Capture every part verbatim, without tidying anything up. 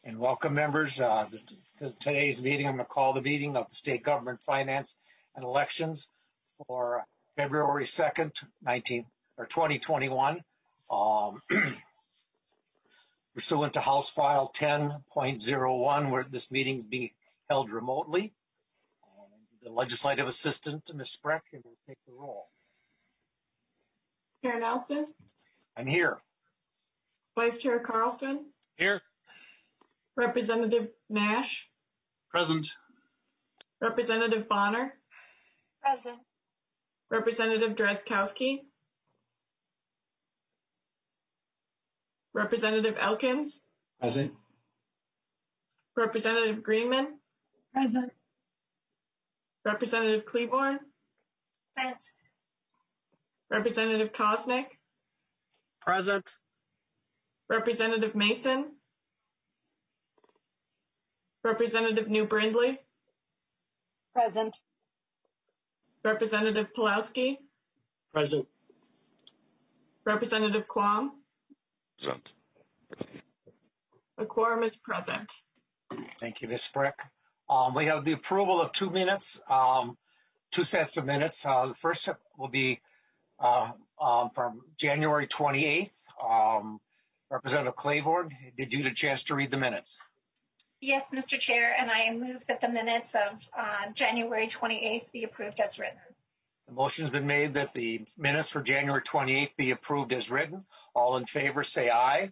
And welcome, members, uh, to today's meeting. I'm going to call the meeting of the State Government Finance and Elections for February second, nineteen or twenty twenty-one. Um, pursuant to House File ten point oh one, where this meeting is being held remotely. Um, the Legislative Assistant, Miz Spreck, will take the roll. Chair Nelson. I'm here. Vice Chair Carlson. Here. Representative Nash. Present. Representative Bonner. Present. Representative Drazkowski. Representative Elkins. Present. Representative Greenman. Present. Representative Cleaborn. Present. Representative Kosnick. Present. Representative Mason. Representative New Brindley. Present. Representative Pulowski. Present. Representative Quam. Present. A quorum is present. Thank you, Miz Spreck. Um, we have the approval of two minutes, um, two sets of minutes. Uh, the first will be uh, um, from January twenty-eighth. Um, Representative Claiborne, did you get a chance to read the minutes? Yes, Mister Chair, and I move that the minutes of uh, January twenty-eighth be approved as written. The motion's been made that the minutes for January twenty-eighth be approved as written. All in favor, say aye.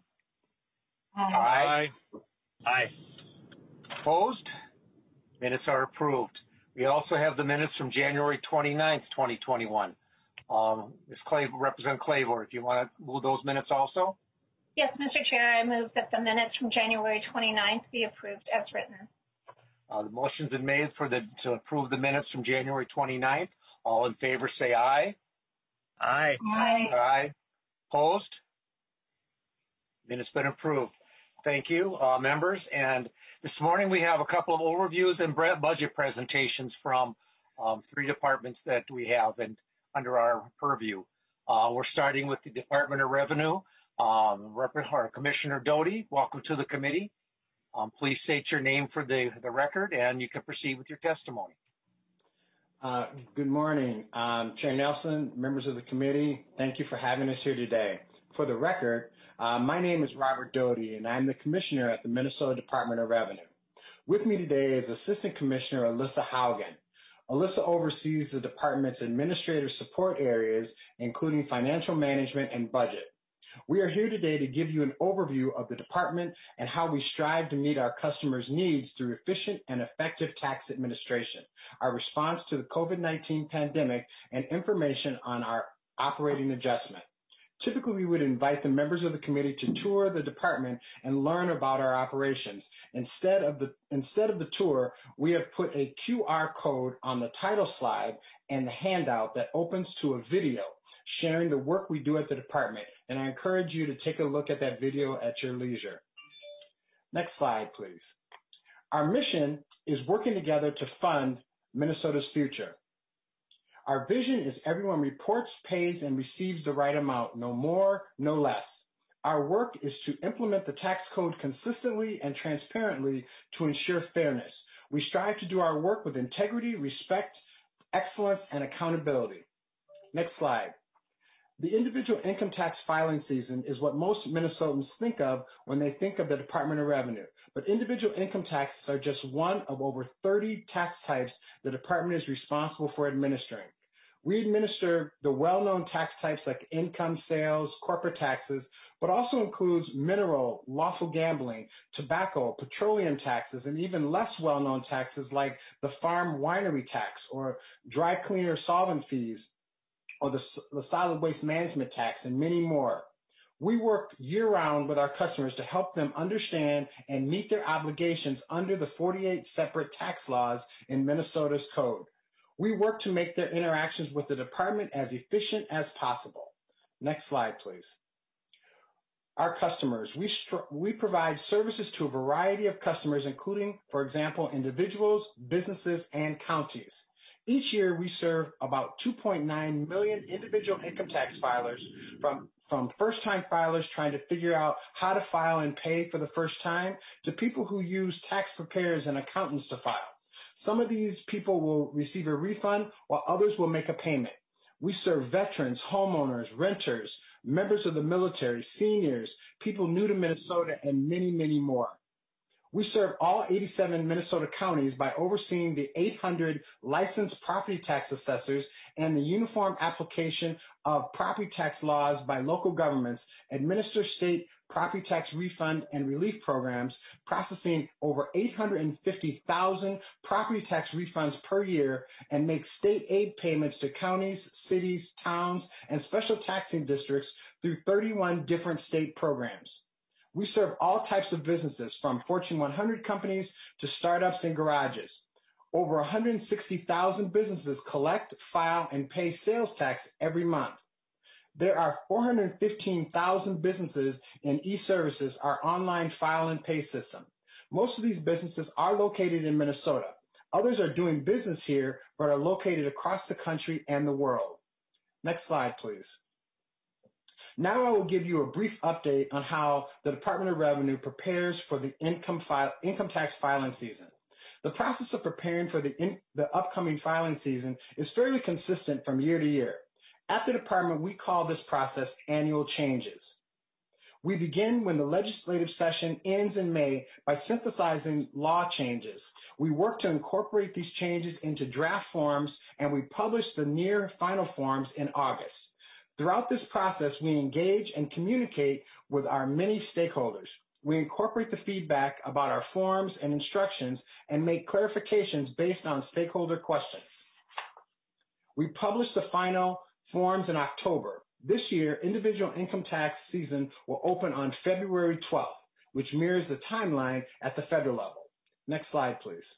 Aye. Aye. Opposed? Minutes are approved. We also have the minutes from January twenty-ninth, twenty twenty-one. Um, Miz Claiborne, Representative Claiborne, if you want to move those minutes also? Yes, Mister Chair, I move that the minutes from January twenty-ninth be approved as written. Uh, the motion's been made for the to approve the minutes from January twenty-ninth. All in favor, say aye. Aye. Aye. Aye. Opposed? Minutes been approved. Thank you, uh, members. And this morning we have a couple of overviews and budget presentations from um, three departments that we have and under our purview. Uh, we're starting with the Department of Revenue. Um, our Commissioner Doty, welcome to the committee. Um, please state your name for the, the record and you can proceed with your testimony. Uh, good morning, um, Chair Nelson, members of the committee. Thank you for having us here today. For the record, uh, my name is Robert Doty and I'm the Commissioner at the Minnesota Department of Revenue. With me today is Assistant Commissioner Alyssa Haugen. Alyssa oversees the department's administrative support areas, including financial management and budget. We are here today to give you an overview of the department and how we strive to meet our customers' needs through efficient and effective tax administration, our response to the COVID nineteen pandemic, and information on our operating adjustment. Typically, we would invite the members of the committee to tour the department and learn about our operations. Instead of the, instead of the tour, we have put a Q R code on the title slide and the handout that opens to a video sharing the work we do at the department, and I encourage you to take a look at that video at your leisure. Next slide, please. Our mission is working together to fund Minnesota's future. Our vision is everyone reports, pays, and receives the right amount, no more, no less. Our work is to implement the tax code consistently and transparently to ensure fairness. We strive to do our work with integrity, respect, excellence, and accountability. Next slide. The individual income tax filing season is what most Minnesotans think of when they think of the Department of Revenue, but individual income taxes are just one of over thirty tax types the department is responsible for administering. We administer the well-known tax types like income, sales, corporate taxes, but also includes mineral, lawful gambling, tobacco, petroleum taxes, and even less well-known taxes like the farm winery tax or dry cleaner solvent fees, or the, the solid waste management tax, and many more. We work year-round with our customers to help them understand and meet their obligations under the forty-eight separate tax laws in Minnesota's code. We work to make their interactions with the department as efficient as possible. Next slide, please. Our customers, we, we provide services to a variety of customers, including, for example, individuals, businesses, and counties. Each year, we serve about two point nine million individual income tax filers from from first-time filers trying to figure out how to file and pay for the first time to people who use tax preparers and accountants to file. Some of these people will receive a refund while others will make a payment. We serve veterans, homeowners, renters, members of the military, seniors, people new to Minnesota, and many, many more. We serve all eighty-seven Minnesota counties by overseeing the eight hundred licensed property tax assessors and the uniform application of property tax laws by local governments, administer state property tax refund and relief programs, processing over eight hundred fifty thousand property tax refunds per year, and make state aid payments to counties, cities, towns, and special taxing districts through thirty-one different state programs. We serve all types of businesses, from Fortune one hundred companies to startups and garages. Over one hundred sixty thousand businesses collect, file, and pay sales tax every month. There are four hundred fifteen thousand businesses in eServices, our online file and pay system. Most of these businesses are located in Minnesota. Others are doing business here, but are located across the country and the world. Next slide, please. Now I will give you a brief update on how the Department of Revenue prepares for the income, file, income tax filing season. The process of preparing for the, in, the upcoming filing season is fairly consistent from year to year. At the department, we call this process annual changes. We begin when the legislative session ends in May by synthesizing law changes. We work to incorporate these changes into draft forms, and we publish the near final forms in August. Throughout this process, we engage and communicate with our many stakeholders. We incorporate the feedback about our forms and instructions and make clarifications based on stakeholder questions. We publish the final forms in October. This year, individual income tax season will open on February twelfth, which mirrors the timeline at the federal level. Next slide, please.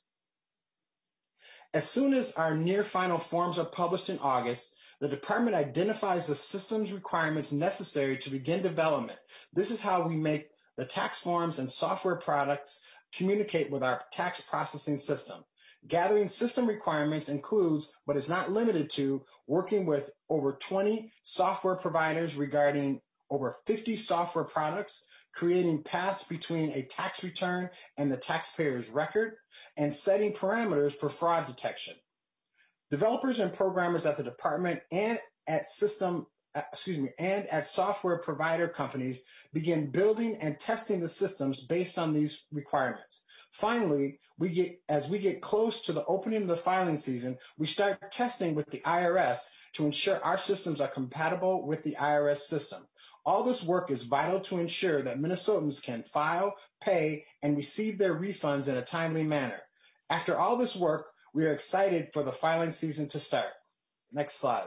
As soon as our near final forms are published in August, the department identifies the systems requirements necessary to begin development. This is how we make the tax forms and software products communicate with our tax processing system. Gathering system requirements includes, but is not limited to, working with over twenty software providers regarding over fifty software products, creating paths between a tax return and the taxpayer's record, and setting parameters for fraud detection. Developers and programmers at the department and at system, excuse me, and at software provider companies begin building and testing the systems based on these requirements. Finally, we get, as we get close to the opening of the filing season, we start testing with the I R S to ensure our systems are compatible with the I R S system. All this work is vital to ensure that Minnesotans can file, pay, and receive their refunds in a timely manner. After all this work, we are excited for the filing season to start. Next slide.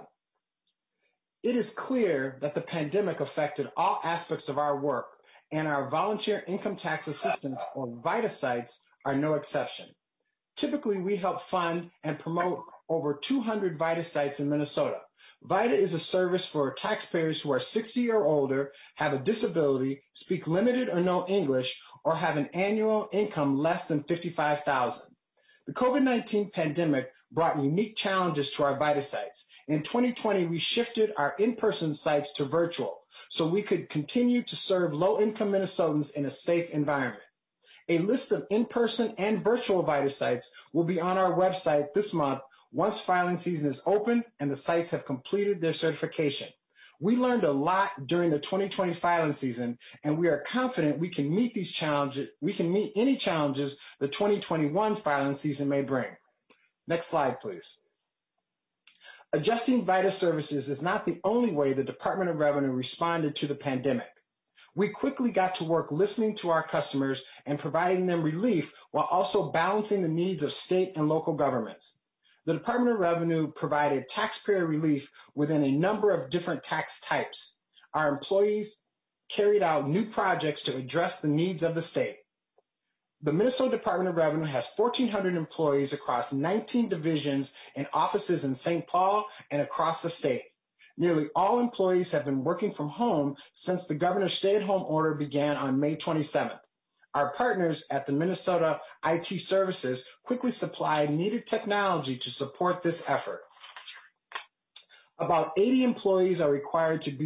It is clear that the pandemic affected all aspects of our work, and our volunteer income tax assistants, or VITA sites, are no exception. Typically, we help fund and promote over two hundred VITA sites in Minnesota. VITA is a service for taxpayers who are sixty or older, have a disability, speak limited or no English, or have an annual income less than fifty-five thousand dollars. The COVID nineteen pandemic brought unique challenges to our VITA sites. In twenty twenty, we shifted our in-person sites to virtual so we could continue to serve low-income Minnesotans in a safe environment. A list of in-person and virtual VITA sites will be on our website this month once filing season is open and the sites have completed their certification. We learned a lot during the twenty twenty filing season, and we are confident we can meet these challenges, we can meet any challenges the twenty twenty-one filing season may bring. Next slide, please. Adjusting VITA services is not the only way the Department of Revenue responded to the pandemic. We quickly got to work listening to our customers and providing them relief while also balancing the needs of state and local governments. The Department of Revenue provided taxpayer relief within a number of different tax types. Our employees carried out new projects to address the needs of the state. The Minnesota Department of Revenue has fourteen hundred employees across nineteen divisions and offices in Saint Paul and across the state. Nearly all employees have been working from home since the governor's stay-at-home order began on May twenty-seventh. Our partners at the Minnesota I T Services quickly supplied needed technology to support this effort. About eighty employees are required to be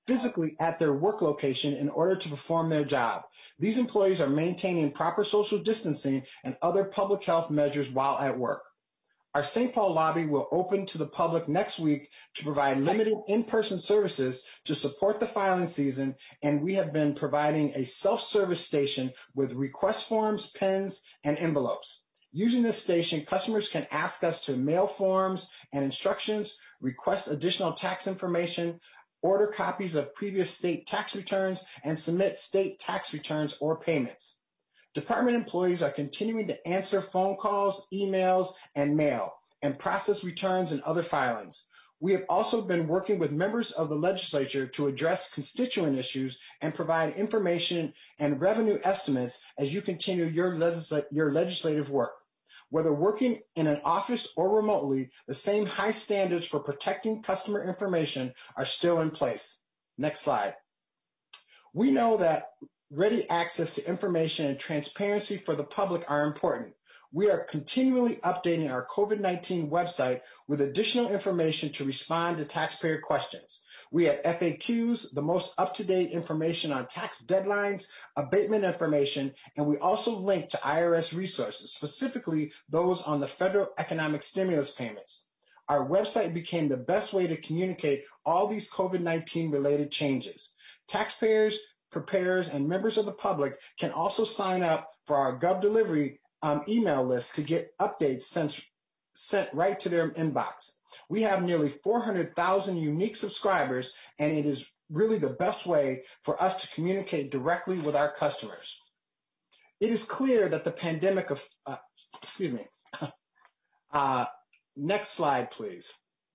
physically at their work location in order to perform their job. These employees are maintaining proper social distancing and other public health measures while at work. Our Saint Paul lobby will open to the public next week to provide limited in-person services to support the filing season, and we have been providing a self-service station with request forms, pens, and envelopes. Using this station, customers can ask us to mail forms and instructions, request additional tax information, order copies of previous state tax returns, and submit state tax returns or payments. Department employees are continuing to answer phone calls, emails, and mail, and process returns and other filings. We have also been working with members of the legislature to address constituent issues and provide information and revenue estimates as you continue your, legisl- your legislative work. Whether working in an office or remotely, the same high standards for protecting customer information are still in place. Next slide. We know that ready access to information and transparency for the public are important. We are continually updating our COVID nineteen website with additional information to respond to taxpayer questions. We have F A Qs, the most up-to-date information on tax deadlines, abatement information, and we also link to I R S resources, specifically those on the federal economic stimulus payments. Our website became the best way to communicate all these COVID nineteen related changes. Taxpayers, preparers, and members of the public can also sign up for our GovDelivery um, email list to get updates sent, sent right to their inbox. We have nearly four hundred thousand unique subscribers, and it is really the best way for us to communicate directly with our customers. It is clear that the pandemic of, uh, excuse me, uh, next slide, please.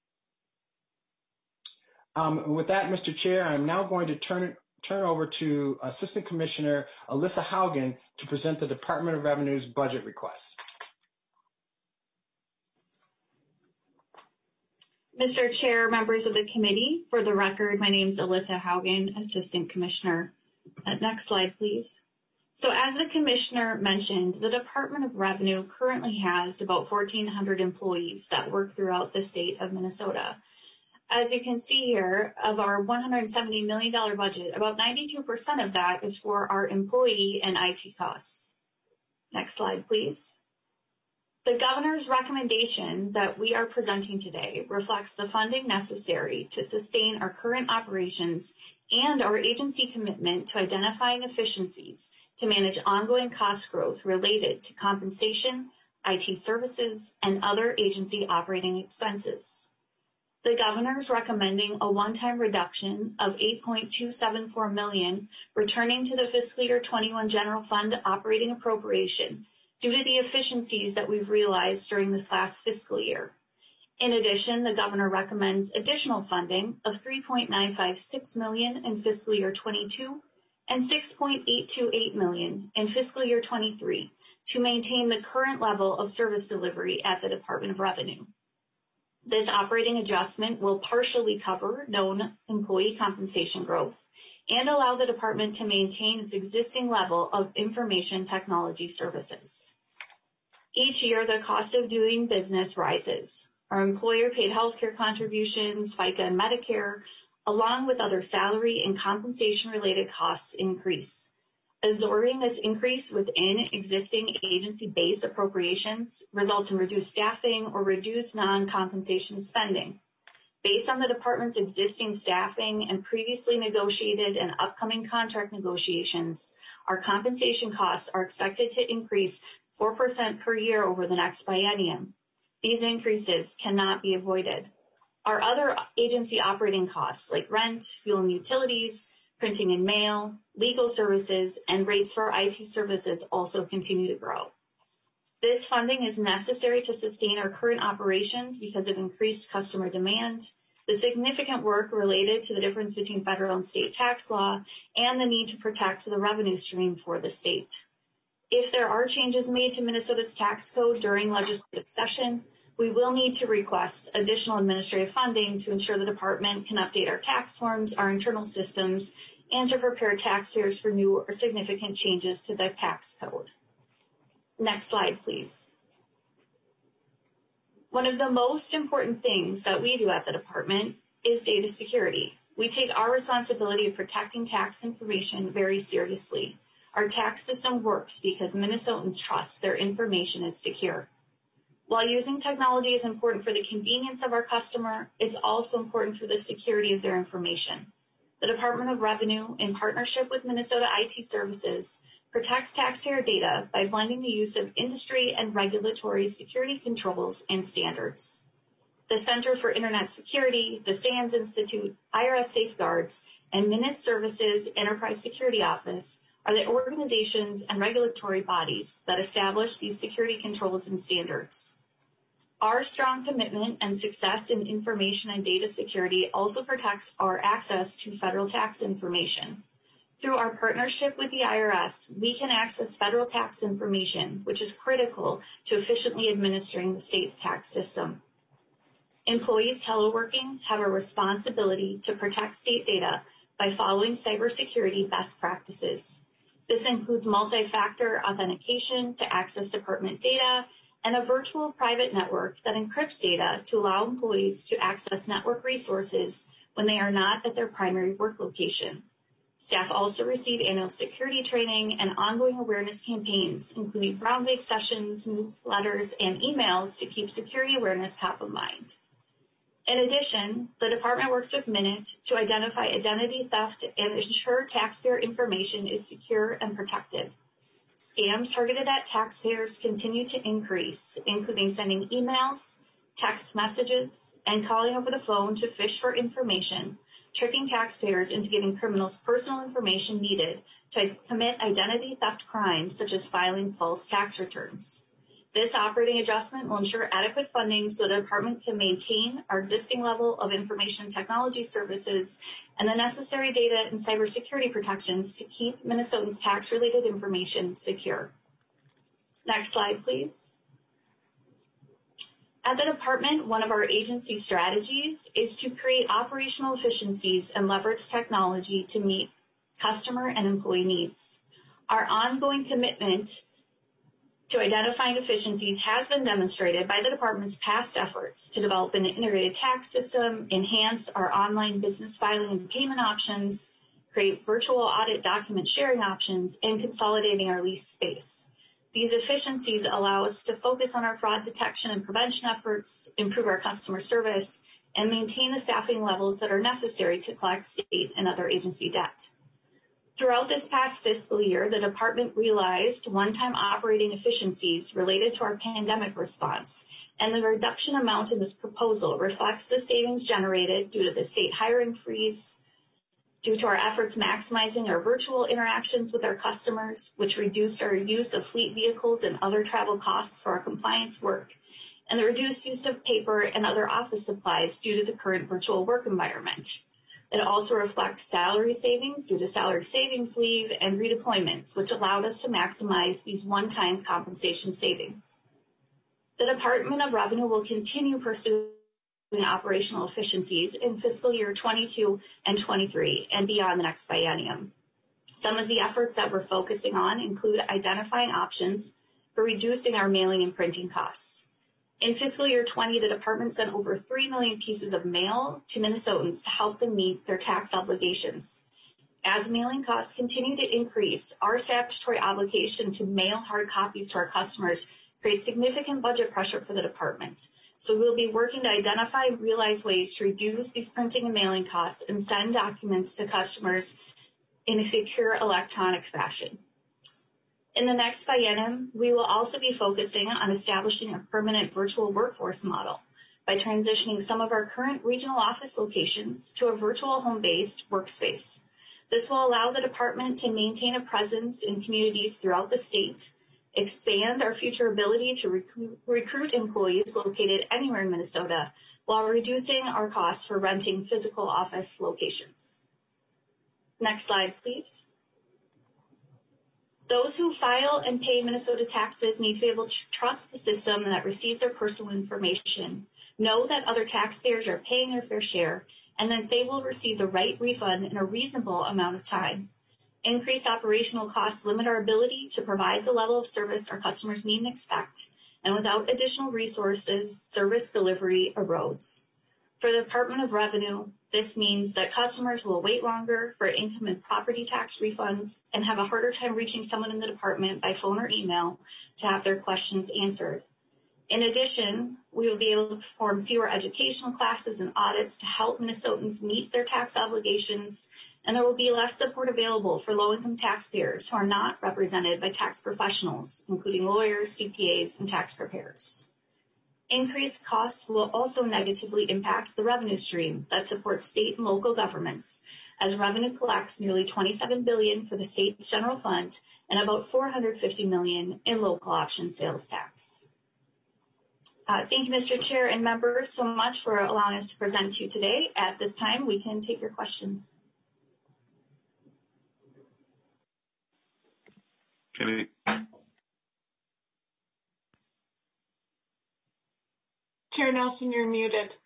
Um, with that, Mister Chair, I'm now going to turn it turn over to Assistant Commissioner Alyssa Haugen to present the Department of Revenue's budget request. Mister Chair, members of the committee, for the record, my name is Alyssa Haugen, Assistant Commissioner. Uh, next slide, please. So as the Commissioner mentioned, the Department of Revenue currently has about fourteen hundred employees that work throughout the state of Minnesota. As you can see here, of our one hundred seventy million dollars budget, about ninety-two percent of that is for our employee and I T costs. Next slide, please. The Governor's recommendation that we are presenting today reflects the funding necessary to sustain our current operations and our agency commitment to identifying efficiencies to manage ongoing cost growth related to compensation, I T services, and other agency operating expenses. The Governor is recommending a one-time reduction of eight point two seven four million dollars returning to the fiscal year twenty-one general fund operating appropriation due to the efficiencies that we've realized during this last fiscal year. In addition, the Governor recommends additional funding of three point nine five six million dollars in fiscal year twenty-two and six point eight two eight million dollars in fiscal year twenty-three to maintain the current level of service delivery at the Department of Revenue. This operating adjustment will partially cover known employee compensation growth and allow the department to maintain its existing level of information technology services. Each year, the cost of doing business rises. Our employer-paid healthcare contributions, FICA and Medicare, along with other salary and compensation-related costs increase. Absorbing this increase within existing agency-based appropriations results in reduced staffing or reduced non-compensation spending. Based on the department's existing staffing and previously negotiated and upcoming contract negotiations, our compensation costs are expected to increase four percent per year over the next biennium. These increases cannot be avoided. Our other agency operating costs like rent, fuel and utilities, printing and mail, legal services, and rates for I T services also continue to grow. This funding is necessary to sustain our current operations because of increased customer demand, the significant work related to the difference between federal and state tax law, and the need to protect the revenue stream for the state. If there are changes made to Minnesota's tax code during legislative session, we will need to request additional administrative funding to ensure the department can update our tax forms, our internal systems, and to prepare taxpayers for new or significant changes to the tax code. Next slide, please. One of the most important things that we do at the department is data security. We take our responsibility of protecting tax information very seriously. Our tax system works because Minnesotans trust their information is secure. While using technology is important for the convenience of our customer, it's also important for the security of their information. The Department of Revenue, in partnership with Minnesota I T Services, protects taxpayer data by blending the use of industry and regulatory security controls and standards. The Center for Internet Security, the SANS Institute, I R S Safeguards, and Minute Services Enterprise Security Office are the organizations and regulatory bodies that establish these security controls and standards. Our strong commitment and success in information and data security also protects our access to federal tax information. Through our partnership with the I R S, we can access federal tax information, which is critical to efficiently administering the state's tax system. Employees teleworking have a responsibility to protect state data by following cybersecurity best practices. This includes multi-factor authentication to access department data and a virtual private network that encrypts data to allow employees to access network resources when they are not at their primary work location. Staff also receive annual security training and ongoing awareness campaigns, including brown bag sessions, newsletters, and emails to keep security awareness top of mind. In addition, the department works with Minute to identify identity theft and ensure taxpayer information is secure and protected. Scams targeted at taxpayers continue to increase, including sending emails, text messages, and calling over the phone to fish for information, tricking taxpayers into giving criminals personal information needed to commit identity theft crimes such as filing false tax returns. This operating adjustment will ensure adequate funding so the department can maintain our existing level of information technology services and the necessary data and cybersecurity protections to keep Minnesotans' tax-related information secure. Next slide, please. At the department, one of our agency strategies is to create operational efficiencies and leverage technology to meet customer and employee needs. Our ongoing commitment to identifying efficiencies has been demonstrated by the department's past efforts to develop an integrated tax system, enhance our online business filing and payment options, create virtual audit document sharing options, and consolidating our lease space. These efficiencies allow us to focus on our fraud detection and prevention efforts, improve our customer service, and maintain the staffing levels that are necessary to collect state and other agency debt. Throughout this past fiscal year, the department realized one-time operating efficiencies related to our pandemic response, and the reduction amount in this proposal reflects the savings generated due to the state hiring freeze, due to our efforts maximizing our virtual interactions with our customers, which reduced our use of fleet vehicles and other travel costs for our compliance work, and the reduced use of paper and other office supplies due to the current virtual work environment. It also reflects salary savings due to salary savings leave and redeployments, which allowed us to maximize these one-time compensation savings. The Department of Revenue will continue pursuing operational efficiencies in fiscal year twenty-two and twenty-three and beyond the next biennium. Some of the efforts that we're focusing on include identifying options for reducing our mailing and printing costs. In fiscal year twenty, the department sent over three million pieces of mail to Minnesotans to help them meet their tax obligations. As mailing costs continue to increase, our statutory obligation to mail hard copies to our customers creates significant budget pressure for the department. So we'll be working to identify and realize ways to reduce these printing and mailing costs and send documents to customers in a secure electronic fashion. In the next biennium, we will also be focusing on establishing a permanent virtual workforce model by transitioning some of our current regional office locations to a virtual home-based workspace. This will allow the department to maintain a presence in communities throughout the state, expand our future ability to recruit, recruit employees located anywhere in Minnesota, while reducing our costs for renting physical office locations. Next slide, please. Those who file and pay Minnesota taxes need to be able to trust the system that receives their personal information, know that other taxpayers are paying their fair share, and that they will receive the right refund in a reasonable amount of time. Increased operational costs limit our ability to provide the level of service our customers need and expect, and without additional resources, service delivery erodes. For the Department of Revenue, This means that customers will wait longer for income and property tax refunds and have a harder time reaching someone in the department by phone or email to have their questions answered. In addition, we will be able to perform fewer educational classes and audits to help Minnesotans meet their tax obligations, and there will be less support available for low-income taxpayers who are not represented by tax professionals, including lawyers, C P As, and tax preparers. Increased costs will also negatively impact the revenue stream that supports state and local governments, as revenue collects nearly twenty-seven billion dollars for the state's general fund and about four hundred fifty million dollars in local option sales tax. Uh, thank you, Mister Chair and members, so much for allowing us to present to you today. At this time, we can take your questions. Kennedy. Chair Nelson, you're muted.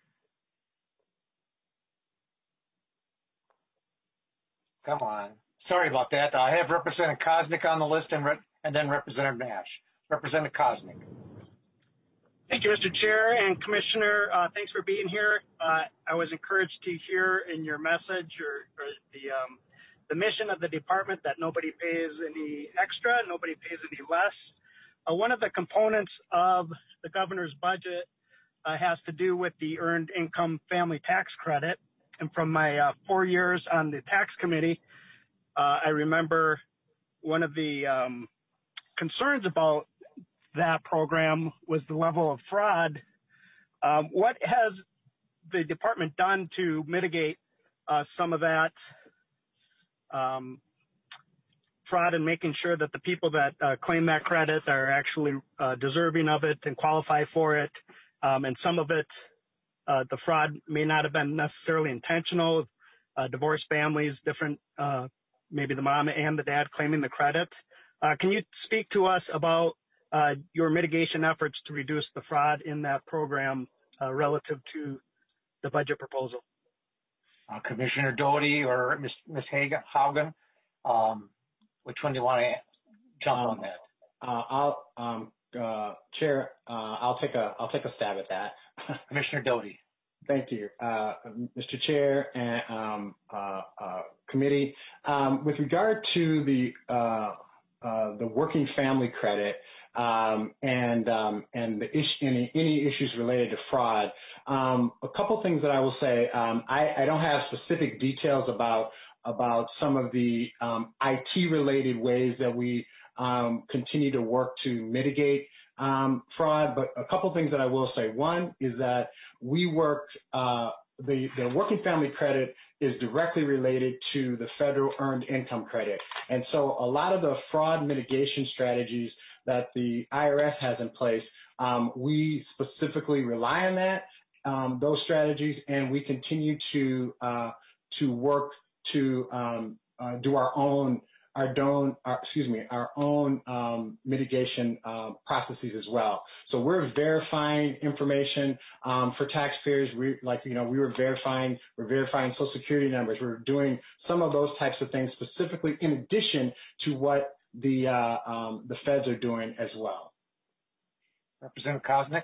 Come on. Sorry about that. I have Representative Koznick on the list and, re and then Representative Nash. Representative Koznick. Thank you, Mister Chair and Commissioner. Uh, thanks for being here. Uh, I was encouraged to hear in your message or, or the um, the mission of the department that nobody pays any extra, nobody pays any less. Uh, one of the components of the governor's budget uh, has to do with the Earned Income Family Tax Credit. And from my uh, four years on the tax committee, uh, I remember one of the um, concerns about that program was the level of fraud. Um, what has the department done to mitigate uh, some of that um, fraud and making sure that the people that uh, claim that credit are actually uh, deserving of it and qualify for it? Um, and some of it, uh, the fraud may not have been necessarily intentional. Uh, divorced families, different, uh, maybe the mom and the dad claiming the credit. Uh, can you speak to us about Uh, your mitigation efforts to reduce the fraud in that program uh, relative to the budget proposal? Uh, Commissioner Doty or Miz Miz Haugen, um, which one do you want to jump um, on that? Uh, I'll, um, uh, Chair, uh, I'll take a I'll take a stab at that. Commissioner Doty. Thank you, uh, Mister Chair and um, uh, uh, committee. Um, with regard to the uh, uh, the working family credit um, and um, and the issue, any any issues related to fraud, um, a couple things that I will say. Um, I, I don't have specific details about about some of the um, I T related ways that we um, continue to work to mitigate um, fraud, but a couple things that I will say. One is that we work. Uh, The, the working family credit is directly related to the federal earned income credit. And so a lot of the fraud mitigation strategies that the I R S has in place, um, we specifically rely on that, um, those strategies, and we continue to, uh, to work to um, uh, do our own Our own, our, excuse me, our own um, mitigation um, processes as well. So we're verifying information um, for taxpayers. We, like, you know, we were verifying, we're verifying Social Security numbers. We're doing some of those types of things specifically in addition to what the uh, um, the feds are doing as well. Representative Koznick.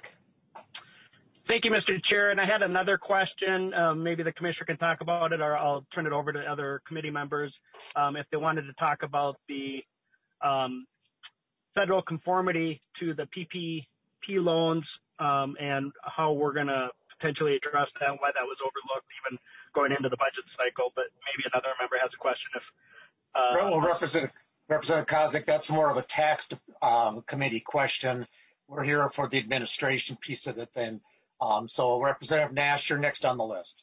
Thank you, Mister Chair. And I had another question. Um, maybe the commissioner can talk about it, or I'll turn it over to other committee members um, if they wanted to talk about the um, federal conformity to the P P P loans um, and how we're going to potentially address that and why that was overlooked even going into the budget cycle. But maybe another member has a question. If uh, well, Representative, Representative Koznick, that's more of a tax um, committee question. We're here for the administration piece of it then. Um, so Representative Nash, you're next on the list.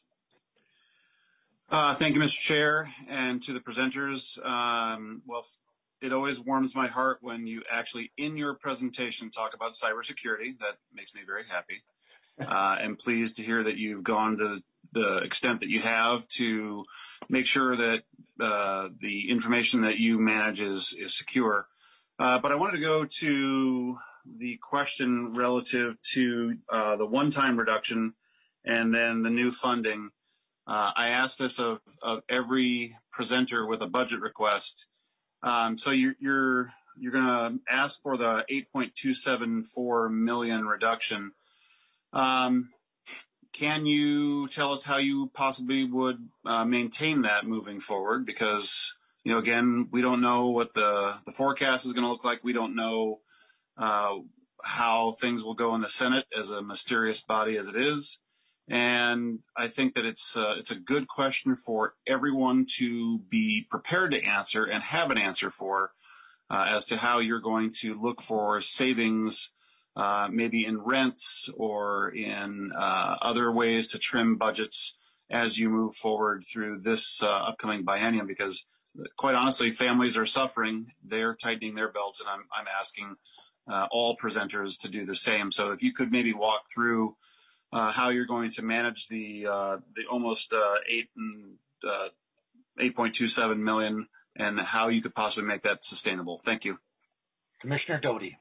Uh, thank you, Mister Chair, and to the presenters. Um, well, it always warms my heart when you actually, in your presentation, talk about cybersecurity. That makes me very happy. Uh, and pleased to hear that you've gone to the extent that you have to make sure that uh, the information that you manage is, is secure. Uh, but I wanted to go to the question relative to uh, the one-time reduction and then the new funding. Uh, I asked this of, of every presenter with a budget request. Um, so you're you're you're going to ask for the eight point two seven four million reduction. Um, can you tell us how you possibly would uh, maintain that moving forward? Because, you know, again, we don't know what the, the forecast is going to look like. We don't know uh, how things will go in the Senate, as a mysterious body as it is. And I think that it's uh, it's a good question for everyone to be prepared to answer and have an answer for uh, as to how you're going to look for savings, uh, maybe in rents or in uh, other ways to trim budgets as you move forward through this uh, upcoming biennium. Because quite honestly, families are suffering. They're tightening their belts, and I'm I'm asking uh, all presenters to do the same. So if you could maybe walk through Uh, how you're going to manage the uh, the almost uh, eight and uh, eight point two seven million, and how you could possibly make that sustainable. Thank you, Commissioner Doty.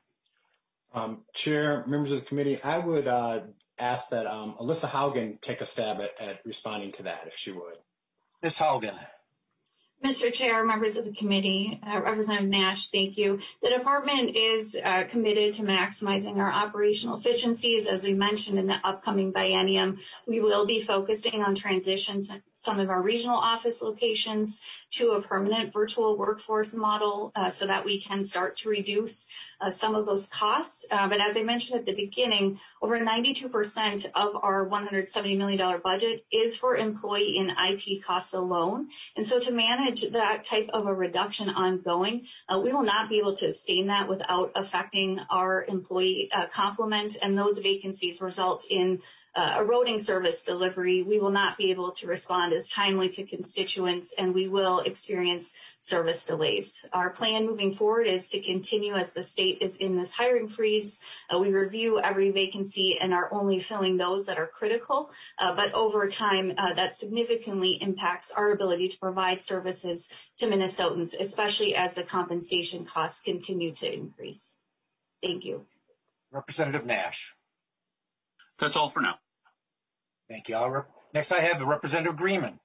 Um, Chair, members of the committee, I would uh, ask that um, Alyssa Haugen take a stab at, at responding to that, if she would. Miz Haugen. Mister Chair, members of the committee, uh, Representative Nash, thank you. The department is uh, committed to maximizing our operational efficiencies. As we mentioned, in the upcoming biennium, we will be focusing on transitions in some of our regional office locations to a permanent virtual workforce model uh, so that we can start to reduce uh, some of those costs. Uh, but as I mentioned at the beginning, over ninety-two percent of our one hundred seventy million dollars budget is for employee and I T costs alone. And so to manage that type of a reduction ongoing, uh, we will not be able to sustain that without affecting our employee uh, complement, and those vacancies result in uh, eroding service delivery. We will not be able to respond as timely to constituents, and we will experience service delays. Our plan moving forward is to continue as the state is in this hiring freeze. Uh, we review every vacancy and are only filling those that are critical, uh, but over time, uh, that significantly impacts our ability to provide services to Minnesotans, especially as the compensation costs continue to increase. Thank you. Representative Nash. That's all for now. Thank you. Rep- Next, I have Representative Greenman.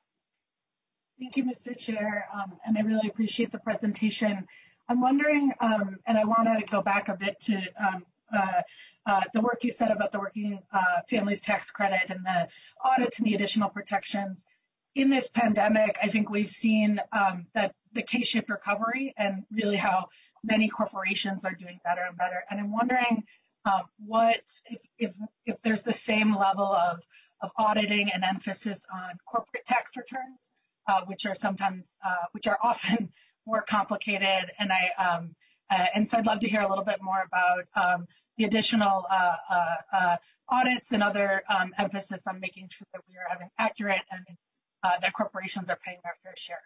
Thank you, Mister Chair, um, and I really appreciate the presentation. I'm wondering, um, and I want to go back a bit to um, uh, uh, the work you said about the Working uh, Families Tax Credit and the audits and the additional protections. In this pandemic, I think we've seen um, that the K-shaped recovery and really how many corporations are doing better and better. And I'm wondering um, what if, if if there's the same level of of auditing and emphasis on corporate tax returns, uh, which are sometimes uh, which are often more complicated. And I um, uh, and so I'd love to hear a little bit more about um, the additional uh, uh, uh, audits and other um, emphasis on making sure that we are having accurate and uh, that corporations are paying their fair share.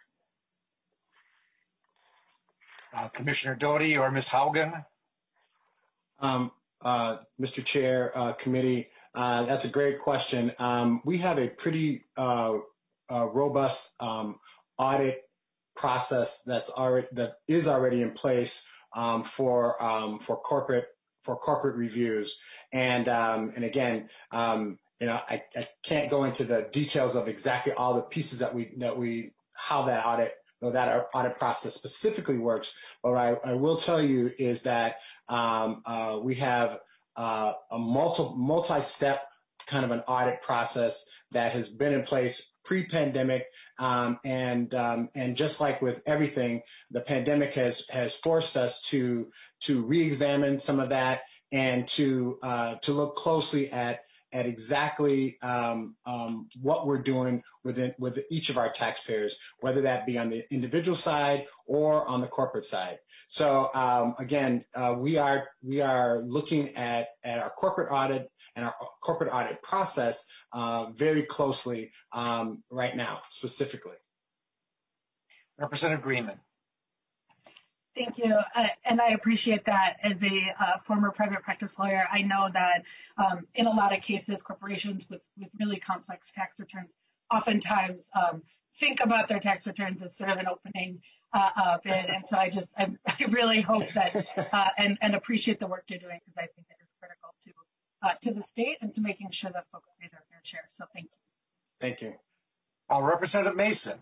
Uh, Commissioner Doty or Miz Haugen? Um, uh, Mister Chair, uh, committee, uh, that's a great question. Um, we have a pretty uh, uh, robust um, audit process that's already that is already in place um, for um, for corporate for corporate reviews, and um, and again, um, you know, I, I can't go into the details of exactly all the pieces that we that we how that audit. that our audit process specifically works. But what I, I will tell you is that um, uh, we have uh, a multi, multi-step kind of an audit process that has been in place pre-pandemic. Um, and um, and just like with everything, the pandemic has has forced us to to re-examine some of that and to uh, to look closely at at exactly um, um, what we're doing within with each of our taxpayers, whether that be on the individual side or on the corporate side. So um, again, uh, we are we are looking at at our corporate audit and our corporate audit process uh, very closely um, right now, specifically. Representative Greenman. Thank you, uh, and I appreciate that. As a uh, former private practice lawyer, I know that um, in a lot of cases, corporations with, with really complex tax returns oftentimes um, think about their tax returns as sort of an opening uh, uh, bid, and so I just I, I really hope that uh, and and appreciate the work you're doing, because I think it is critical to uh, to the state and to making sure that folks pay their fair share. So thank you. Thank you. Uh, Representative Mason.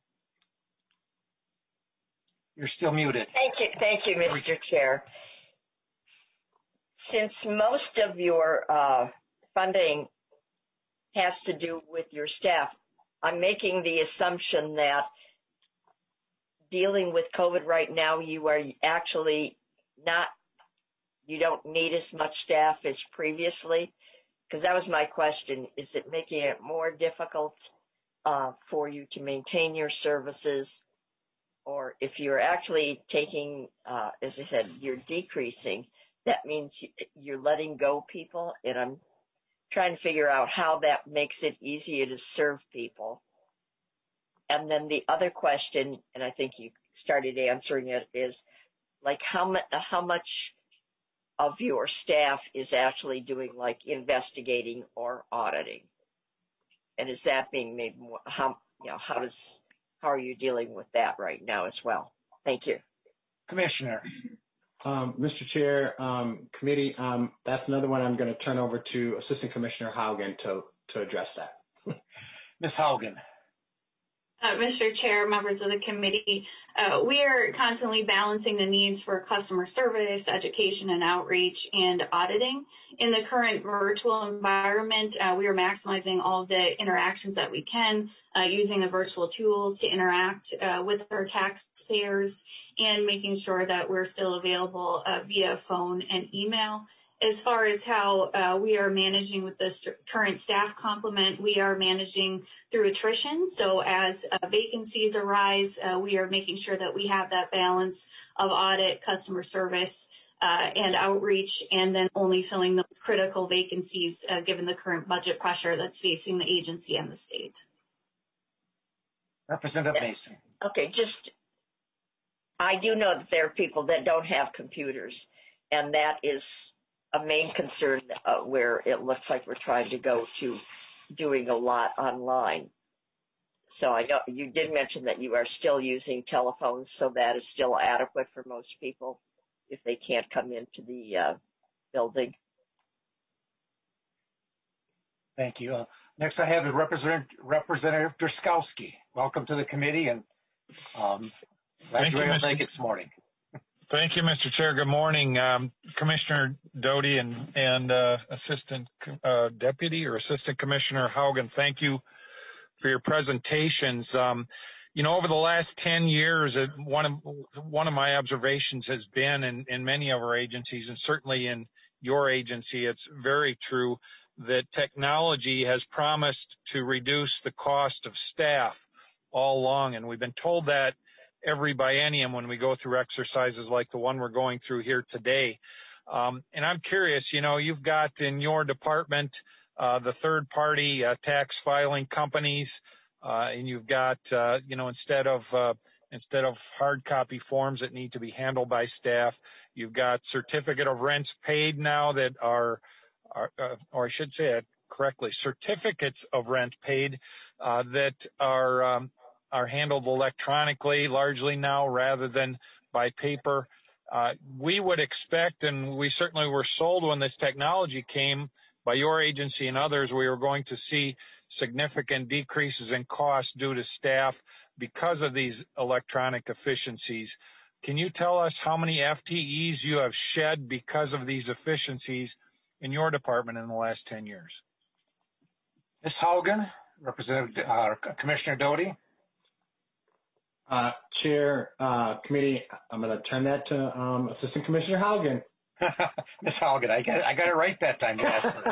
You're still muted. Thank you. Thank you, Mister Chair. Since most of your uh, funding has to do with your staff. I'm making the assumption that dealing with COVID right now, you are actually not, you don't need as much staff as previously? Because that was my question. Is it making it more difficult uh, for you to maintain your services? Or if you're actually taking, uh, as I said, you're decreasing, that means you're letting go people. And I'm trying to figure out how that makes it easier to serve people. And then the other question, and I think you started answering it, is like how, mu- how much of your staff is actually doing like investigating or auditing? And is that being made more, how, you know, how does, how are you dealing with that right now as well? Thank you. Commissioner. Um, Mister Chair, um, committee, um, that's another one I'm going to turn over to Assistant Commissioner Haugen to, to address that. Miz Haugen. Uh, Mister Chair, members of the committee, uh, we are constantly balancing the needs for customer service, education and outreach, and auditing. In the current virtual environment, uh, we are maximizing all of the interactions that we can, uh, using the virtual tools to interact uh, with our taxpayers and making sure that we're still available uh, via phone and email. As far as how uh, we are managing with the current staff complement, we are managing through attrition. So as uh, vacancies arise, uh, we are making sure that we have that balance of audit, customer service, uh, and outreach, and then only filling those critical vacancies uh, given the current budget pressure that's facing the agency and the state. Representative Mason. Okay, just, I do know that there are people that don't have computers, and that is a main concern uh, where it looks like we're trying to go to doing a lot online. So I know you did mention that you are still using telephones, so that is still adequate for most people if they can't come into the uh, building. Thank you. Uh, next I have is Representative, Representative Drazkowski. Welcome to the committee, and um, glad you were able to make it this morning. Thank you, Mister Chair. Good morning, um, Commissioner Doty and, and uh, Assistant uh, Deputy or Assistant Commissioner Haugen. Thank you for your presentations. Um, you know, over the last ten years, uh, one of one of my observations has been in, in many of our agencies, and certainly in your agency, it's very true that technology has promised to reduce the cost of staff all along, and we've been told that every biennium when we go through exercises like the one we're going through here today. Um, and I'm curious, you know, you've got in your department uh, the third-party uh, tax filing companies, uh, and you've got, uh, you know, instead of uh, instead of hard copy forms that need to be handled by staff, you've got certificate of rents paid now that are, are uh, or I should say it correctly, certificates of rent paid uh, that are um, are handled electronically largely now rather than by paper. Uh, we would expect, and we certainly were sold when this technology came by your agency and others, we were going to see significant decreases in costs due to staff because of these electronic efficiencies. Can you tell us how many F T Es you have shed because of these efficiencies in your department in the last ten years? Miz Haugen, Representative uh, Commissioner Doty. Uh, Chair, uh, committee, I'm going to turn that to um, Assistant Commissioner Haugen. Miz Haugen, I got I got it right that time. Yes.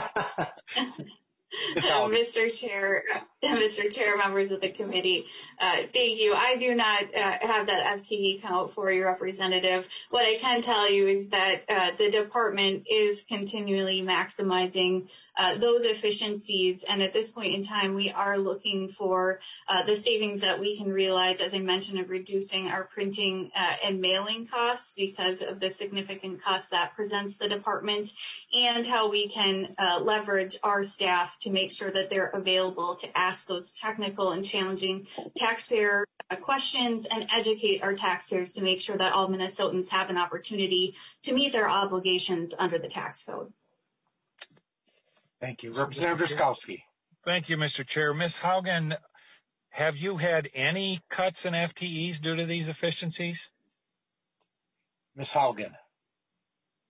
Uh, Mister Chair, uh, Mister Chair, members of the committee, uh, thank you. I do not uh, have that F T E count for your representative. What I can tell you is that uh, the department is continually maximizing uh, those efficiencies, and at this point in time, we are looking for uh, the savings that we can realize, as I mentioned, of reducing our printing uh, and mailing costs because of the significant cost that presents the department, and how we can uh, leverage our staff to make sure that they're available to ask those technical and challenging taxpayer questions and educate our taxpayers to make sure that all Minnesotans have an opportunity to meet their obligations under the tax code. Thank you. Representative Drazkowski. Thank you, Mister Chair. Miz Haugen, have you had any cuts in F T Es due to these efficiencies? Miz Haugen.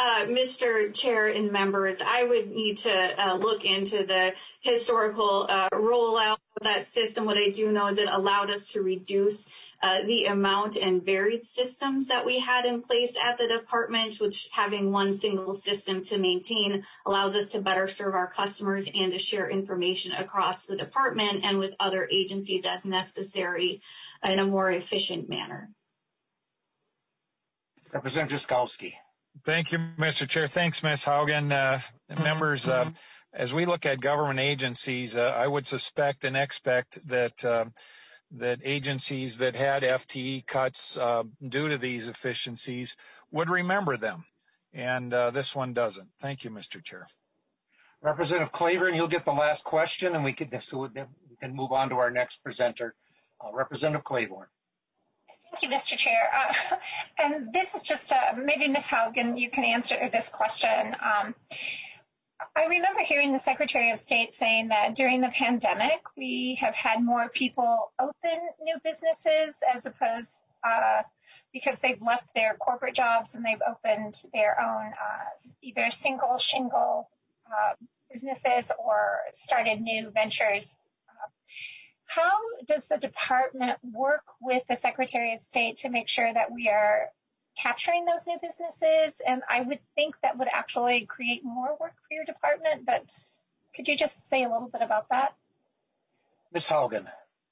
Uh, Mister Chair and members, I would need to uh, look into the historical uh, rollout of that system. What I do know is it allowed us to reduce uh, the amount and varied systems that we had in place at the department, which having one single system to maintain allows us to better serve our customers and to share information across the department and with other agencies as necessary in a more efficient manner. Representative Jaskowski. Thank you, Mister Chair. Thanks, Miz Haugen. Uh, members, uh, as we look at government agencies, uh, I would suspect and expect that uh, that agencies that had F T E cuts uh, due to these efficiencies would remember them, and uh, this one doesn't. Thank you, Mister Chair. Representative Claiborne, you'll get the last question, and we can so we can move on to our next presenter. Uh, Representative Claiborne. Thank you, Mister Chair. Uh, and this is just, uh, maybe Miz Haugen, you can answer this question. Um, I remember hearing the Secretary of State saying that during the pandemic, we have had more people open new businesses as opposed, uh, because they've left their corporate jobs and they've opened their own uh, either single shingle uh, businesses or started new ventures. How does the department work with the Secretary of State to make sure that we are capturing those new businesses? And I would think that would actually create more work for your department, but could you just say a little bit about that? Miz Haugen.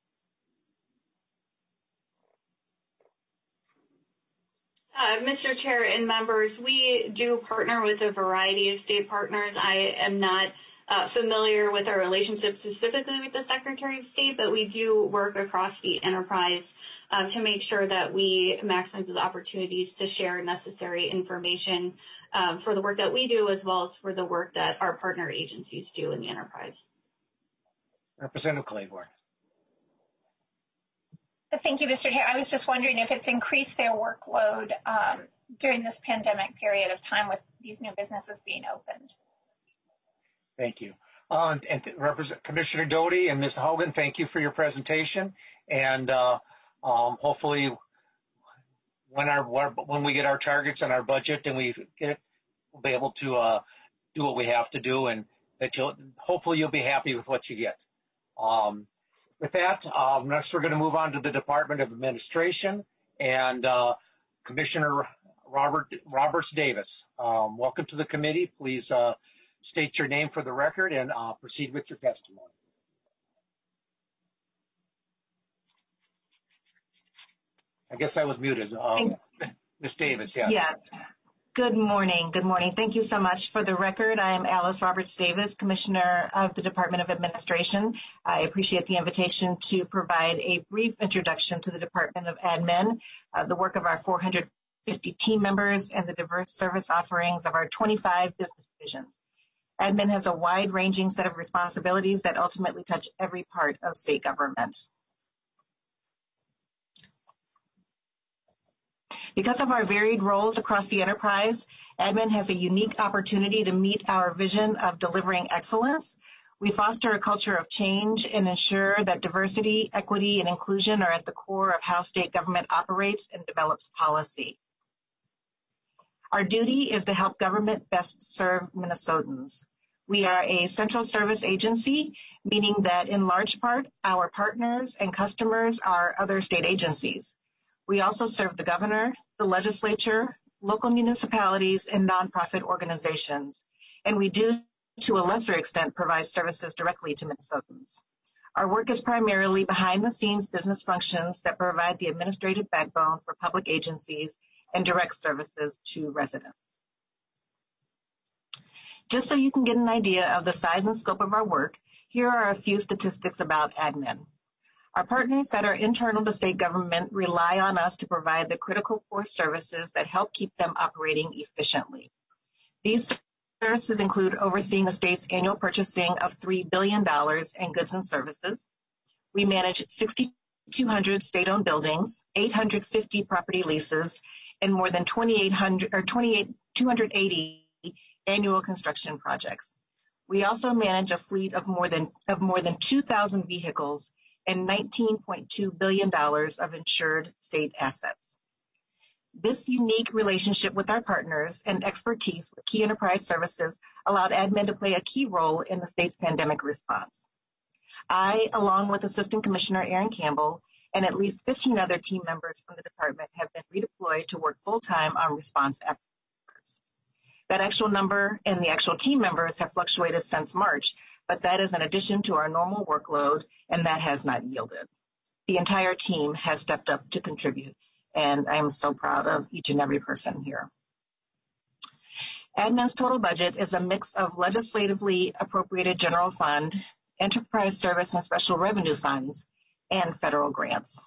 Uh, Mister Chair and members, we do partner with a variety of state partners. I am not Uh, familiar with our relationship specifically with the Secretary of State, but we do work across the enterprise uh, to make sure that we maximize the opportunities to share necessary information um, for the work that we do, as well as for the work that our partner agencies do in the enterprise. Representative Claiborne. Thank you, Mister Chair. I was just wondering if it's increased their workload um, during this pandemic period of time with these new businesses being opened. Thank you. Uh, and th- Represent- Commissioner Doty and Miz Haugen, thank you for your presentation. And uh, um, hopefully when our when we get our targets and our budget and we get, we'll be able to uh, do what we have to do, and that you'll hopefully you'll be happy with what you get. Um, with that, uh, next we're going to move on to the Department of Administration and uh, Commissioner Robert Roberts Davis. Um, welcome to the committee. Please uh, state your name for the record and uh, proceed with your testimony. I guess I was muted. Um, Miz Davis, yes. Yeah. Good morning. Good morning. Thank you so much. For the record, I am Alice Roberts Davis, Commissioner of the Department of Administration. I appreciate the invitation to provide a brief introduction to the Department of Admin, uh, the work of our four hundred fifty team members, and the diverse service offerings of our twenty-five business divisions. Admin has a wide-ranging set of responsibilities that ultimately touch every part of state government. Because of our varied roles across the enterprise, Admin has a unique opportunity to meet our vision of delivering excellence. We foster a culture of change and ensure that diversity, equity, and inclusion are at the core of how state government operates and develops policy. Our duty is to help government best serve Minnesotans. We are a central service agency, meaning that in large part, our partners and customers are other state agencies. We also serve the governor, the legislature, local municipalities, and nonprofit organizations. And we do, to a lesser extent, provide services directly to Minnesotans. Our work is primarily behind-the-scenes business functions that provide the administrative backbone for public agencies and direct services to residents. Just so you can get an idea of the size and scope of our work, here are a few statistics about Admin. Our partners that are internal to state government rely on us to provide the critical core services that help keep them operating efficiently. These services include overseeing the state's annual purchasing of three billion dollars in goods and services. We manage six thousand two hundred state-owned buildings, eight hundred fifty property leases, and more than twenty-eight hundred or twenty-eight two hundred eighty annual construction projects. We also manage a fleet of more than of more than two thousand vehicles and nineteen point two billion dollars of insured state assets. This unique relationship with our partners and expertise with key enterprise services allowed admin to play a key role in the state's pandemic response. I, along with Assistant Commissioner Aaron Campbell and at least fifteen other team members from the department, have been redeployed to work full-time on response efforts. That actual number and the actual team members have fluctuated since March, but that is in addition to our normal workload, and that has not yielded. The entire team has stepped up to contribute, and I am so proud of each and every person here. Admin's total budget is a mix of legislatively appropriated general fund, enterprise service and special revenue funds, and federal grants.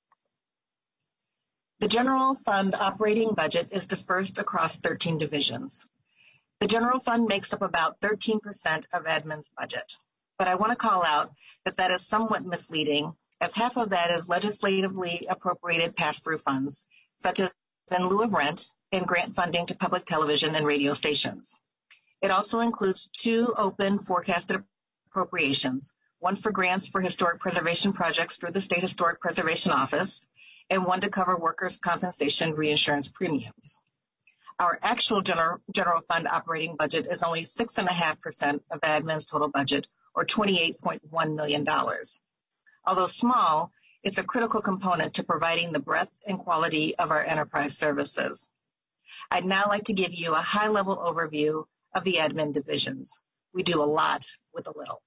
The general fund operating budget is dispersed across thirteen divisions. The general fund makes up about thirteen percent of admin's budget, but I want to call out that that is somewhat misleading, as half of that is legislatively appropriated pass-through funds, such as in lieu of rent and grant funding to public television and radio stations. It also includes two open forecasted appropriations, one for grants for historic preservation projects through the State Historic Preservation Office, and one to cover workers' compensation reinsurance premiums. Our actual general, general fund operating budget is only six point five percent of admin's total budget, or twenty-eight point one million dollars. Although small, it's a critical component to providing the breadth and quality of our enterprise services. I'd now like to give you a high-level overview of the admin divisions. We do a lot with a little.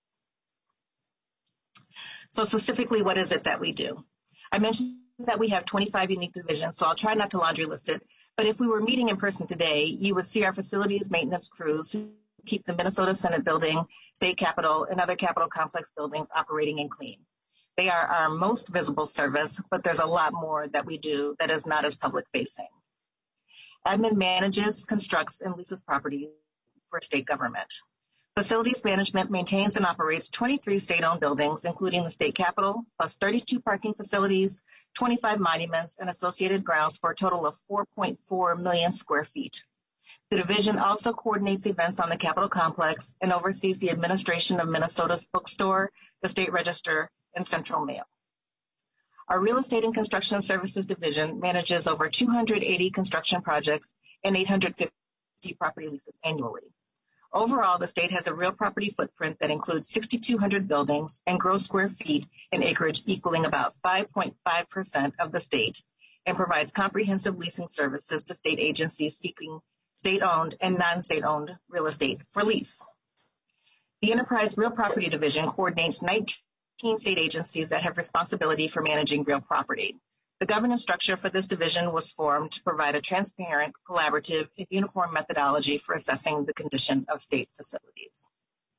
So specifically, what is it that we do? I mentioned that we have twenty-five unique divisions, so I'll try not to laundry list it. But if we were meeting in person today, you would see our facilities maintenance crews who keep the Minnesota Senate Building, State Capitol, and other Capitol Complex buildings operating and clean. They are our most visible service, but there's a lot more that we do that is not as public-facing. Admin manages, constructs, and leases property for state government. Facilities management maintains and operates twenty-three state-owned buildings, including the State Capitol, plus thirty-two parking facilities, twenty-five monuments, and associated grounds for a total of four point four million square feet. The division also coordinates events on the Capitol Complex and oversees the administration of Minnesota's bookstore, the State Register, and Central Mail. Our Real Estate and Construction Services Division manages over two hundred eighty construction projects and eight hundred fifty property leases annually. Overall, the state has a real property footprint that includes six thousand two hundred buildings and gross square feet and acreage equaling about five point five percent of the state, and provides comprehensive leasing services to state agencies seeking state-owned and non-state-owned real estate for lease. The Enterprise Real Property Division coordinates nineteen state agencies that have responsibility for managing real property. The governance structure for this division was formed to provide a transparent, collaborative, and uniform methodology for assessing the condition of state facilities.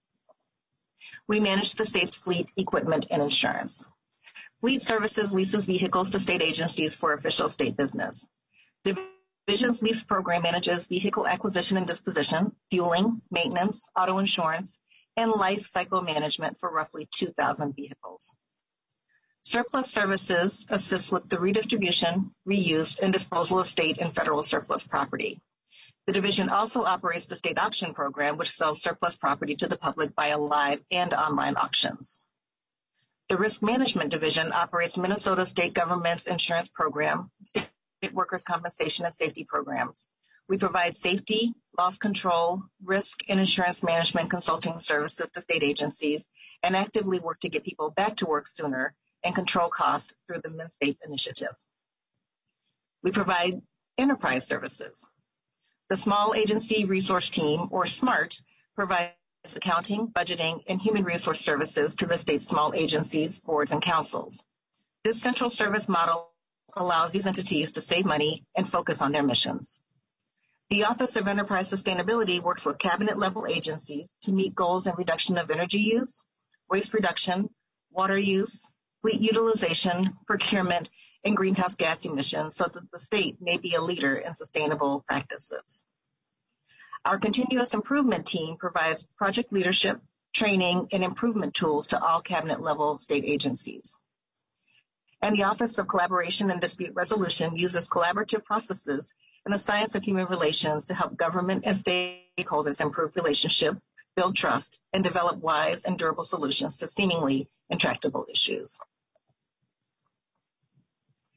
We manage the state's fleet, equipment, and insurance. Fleet Services leases vehicles to state agencies for official state business. Division's lease program manages vehicle acquisition and disposition, fueling, maintenance, auto insurance, and life cycle management for roughly two thousand vehicles. Surplus Services assists with the redistribution, reuse, and disposal of state and federal surplus property. The division also operates the state auction program, which sells surplus property to the public via live and online auctions. The Risk Management Division operates Minnesota state government's insurance program, state workers' compensation and safety programs. We provide safety, loss control, risk, and insurance management consulting services to state agencies and actively work to get people back to work sooner and control costs through the MinSafe initiative. We provide enterprise services. The Small Agency Resource Team, or SMART, provides accounting, budgeting, and human resource services to the state's small agencies, boards, and councils. This central service model allows these entities to save money and focus on their missions. The Office of Enterprise Sustainability works with cabinet-level agencies to meet goals in reduction of energy use, waste reduction, water use, fleet utilization, procurement, and greenhouse gas emissions so that the state may be a leader in sustainable practices. Our continuous improvement team provides project leadership, training, and improvement tools to all cabinet-level state agencies. And the Office of Collaboration and Dispute Resolution uses collaborative processes and the science of human relations to help government and stakeholders improve relationship, build trust, and develop wise and durable solutions to seemingly intractable issues.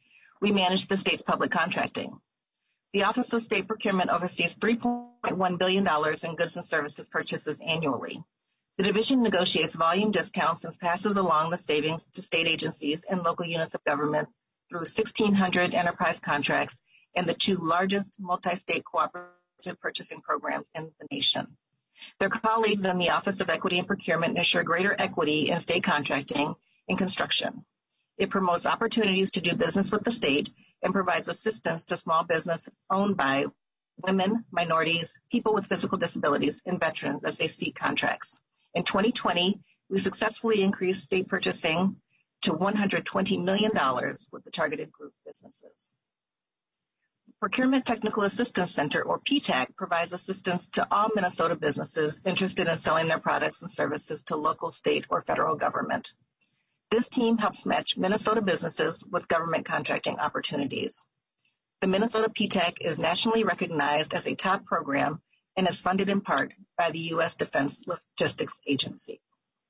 we manage the state's public contracting. The Office of State Procurement oversees three point one billion dollars in goods and services purchases annually. The division negotiates volume discounts and passes along the savings to state agencies and local units of government through sixteen hundred enterprise contracts and the two largest multi-state cooperative purchasing programs in the nation. Their colleagues in the Office of Equity and Procurement ensure greater equity in state contracting and construction. It promotes opportunities to do business with the state and provides assistance to small business owned by women, minorities, people with physical disabilities, and veterans as they seek contracts. In twenty twenty, we successfully increased state purchasing to one hundred twenty million dollars with the targeted group businesses. Procurement Technical Assistance Center, or P TAC, provides assistance to all Minnesota businesses interested in selling their products and services to local, state, or federal government. This team helps match Minnesota businesses with government contracting opportunities. The Minnesota P TAC is nationally recognized as a top program and is funded in part by the U S Defense Logistics Agency.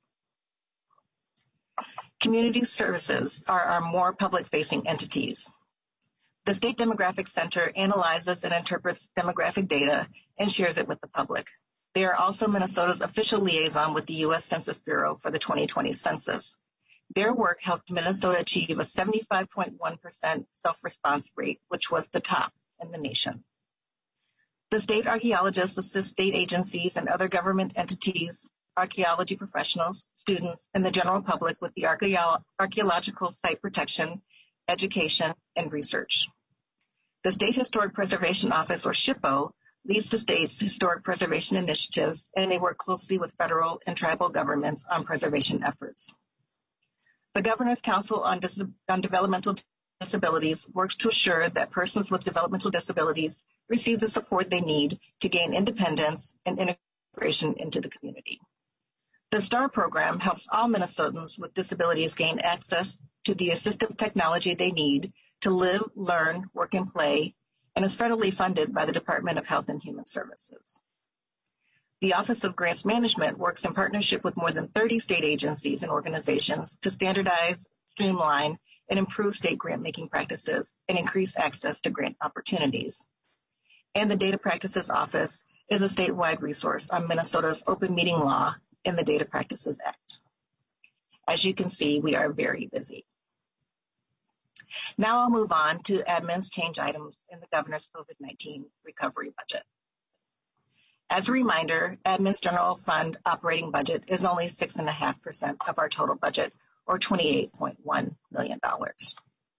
Community services are our more public-facing entities. The State Demographic Center analyzes and interprets demographic data and shares it with the public. They are also Minnesota's official liaison with the U S Census Bureau for the twenty twenty census. Their work helped Minnesota achieve a seventy-five point one percent self-response rate, which was the top in the nation. The state archaeologists assist state agencies and other government entities, archaeology professionals, students, and the general public with the archaeo- archaeological site protection, education, and research. The State Historic Preservation Office, or SHPO, leads the state's historic preservation initiatives, and they work closely with federal and tribal governments on preservation efforts. The Governor's Council on, Dis- on Developmental Disabilities works to assure that persons with developmental disabilities receive the support they need to gain independence and integration into the community. The STAR program helps all Minnesotans with disabilities gain access to the assistive technology they need to live, learn, work, and play, and is federally funded by the Department of Health and Human Services. The Office of Grants Management works in partnership with more than thirty state agencies and organizations to standardize, streamline, and improve state grant-making practices and increase access to grant opportunities. And the Data Practices Office is a statewide resource on Minnesota's open meeting law and the Data Practices Act. As you can see, we are very busy. Now I'll move on to admin's change items in the governor's COVID nineteen recovery budget. As a reminder, admin's general fund operating budget is only six point five percent of our total budget, or twenty-eight point one million dollars.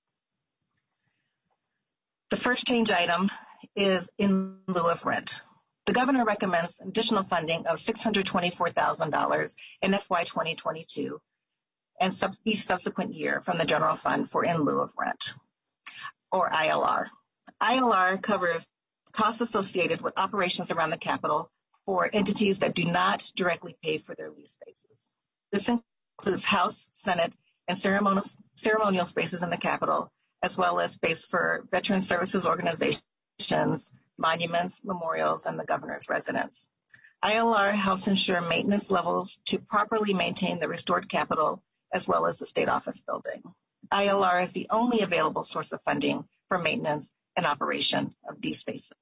The first change item is in lieu of rent. The governor recommends additional funding of six hundred twenty-four thousand dollars in F Y twenty twenty-two and sub- each subsequent year from the general fund for in lieu of rent, or I L R. I L R covers costs associated with operations around the Capitol for entities that do not directly pay for their lease spaces. This includes House, Senate, and ceremonial, ceremonial spaces in the Capitol, as well as space for veteran services organizations, monuments, memorials, and the governor's residence. I L R helps ensure maintenance levels to properly maintain the restored Capitol, as well as the state office building. I L R is the only available source of funding for maintenance and operation of these spaces.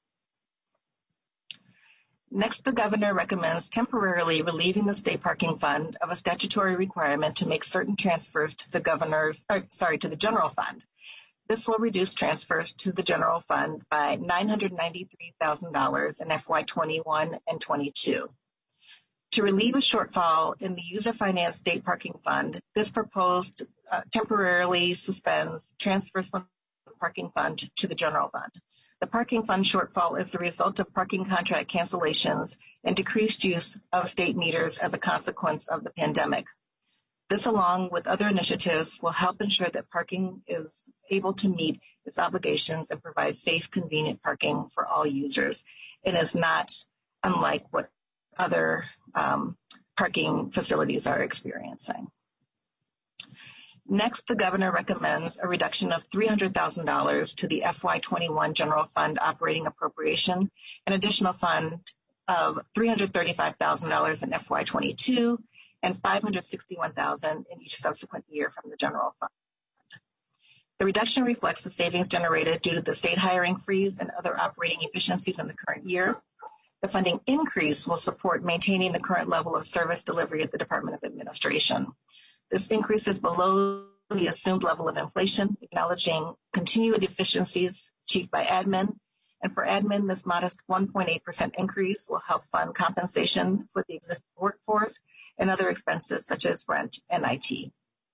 Next, the governor recommends temporarily relieving the state parking fund of a statutory requirement to make certain transfers to the governor's, or, sorry, to the general fund. This will reduce transfers to the general fund by nine hundred ninety-three thousand dollars in F Y twenty-one and twenty-two. To relieve a shortfall in the user-financed state parking fund, this proposed uh, temporarily suspends transfers from the parking fund to the general fund. The parking fund shortfall is the result of parking contract cancellations and decreased use of state meters as a consequence of the pandemic. This, along with other initiatives, will help ensure that parking is able to meet its obligations and provide safe, convenient parking for all users. It is not unlike what other um, parking facilities are experiencing. Next, the governor recommends a reduction of three hundred thousand dollars to the F Y twenty-one general fund operating appropriation, an additional fund of three hundred thirty-five thousand dollars in F Y twenty-two, and five hundred sixty-one thousand dollars in each subsequent year from the general fund. The reduction reflects the savings generated due to the state hiring freeze and other operating efficiencies in the current year. The funding increase will support maintaining the current level of service delivery at the Department of Administration. This increase is below the assumed level of inflation, acknowledging continued efficiencies achieved by admin. And for admin, this modest one point eight percent increase will help fund compensation for the existing workforce and other expenses such as rent and I T.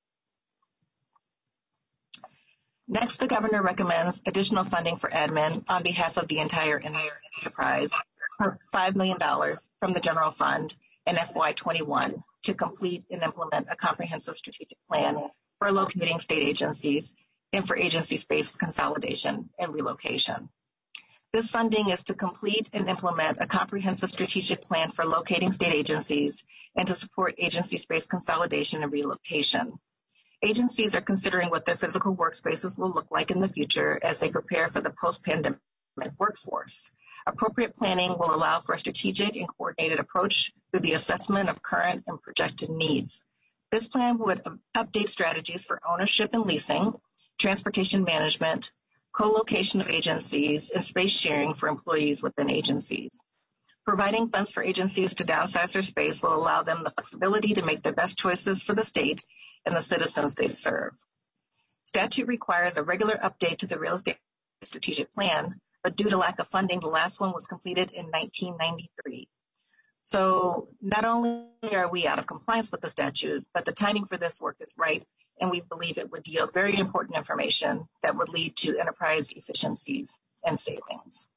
Next, the governor recommends additional funding for admin on behalf of the entire enterprise for five million dollars from the general fund in F Y twenty-one to complete and implement a comprehensive strategic plan for locating state agencies and for agency space consolidation and relocation. This funding is to complete and implement a comprehensive strategic plan for locating state agencies and to support agency space consolidation and relocation. Agencies are considering what their physical workspaces will look like in the future as they prepare for the post-pandemic workforce. Appropriate planning will allow for a strategic and coordinated approach through the assessment of current and projected needs. This plan would update strategies for ownership and leasing, transportation management, co-location of agencies, and space sharing for employees within agencies. Providing funds for agencies to downsize their space will allow them the flexibility to make their best choices for the state and the citizens they serve. Statute requires a regular update to the real estate strategic plan, but due to lack of funding, the last one was completed in nineteen ninety-three. So not only are we out of compliance with the statute, but the timing for this work is right, and we believe it would yield very important information that would lead to enterprise efficiencies and savings.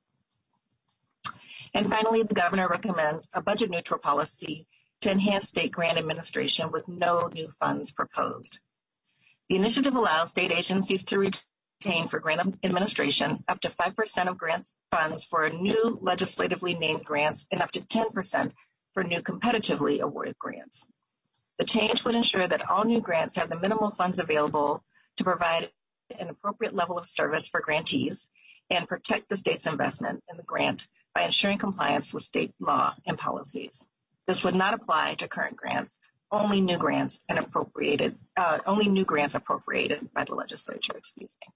And finally, the governor recommends a budget neutral policy to enhance state grant administration with no new funds proposed. The initiative allows state agencies to retain for grant administration up to five percent of grants funds for new legislatively named grants and up to ten percent for new competitively awarded grants. The change would ensure that all new grants have the minimal funds available to provide an appropriate level of service for grantees and protect the state's investment in the grant by ensuring compliance with state law and policies. This would not apply to current grants, only new grants and appropriated, uh, only new grants appropriated by the legislature, excuse me.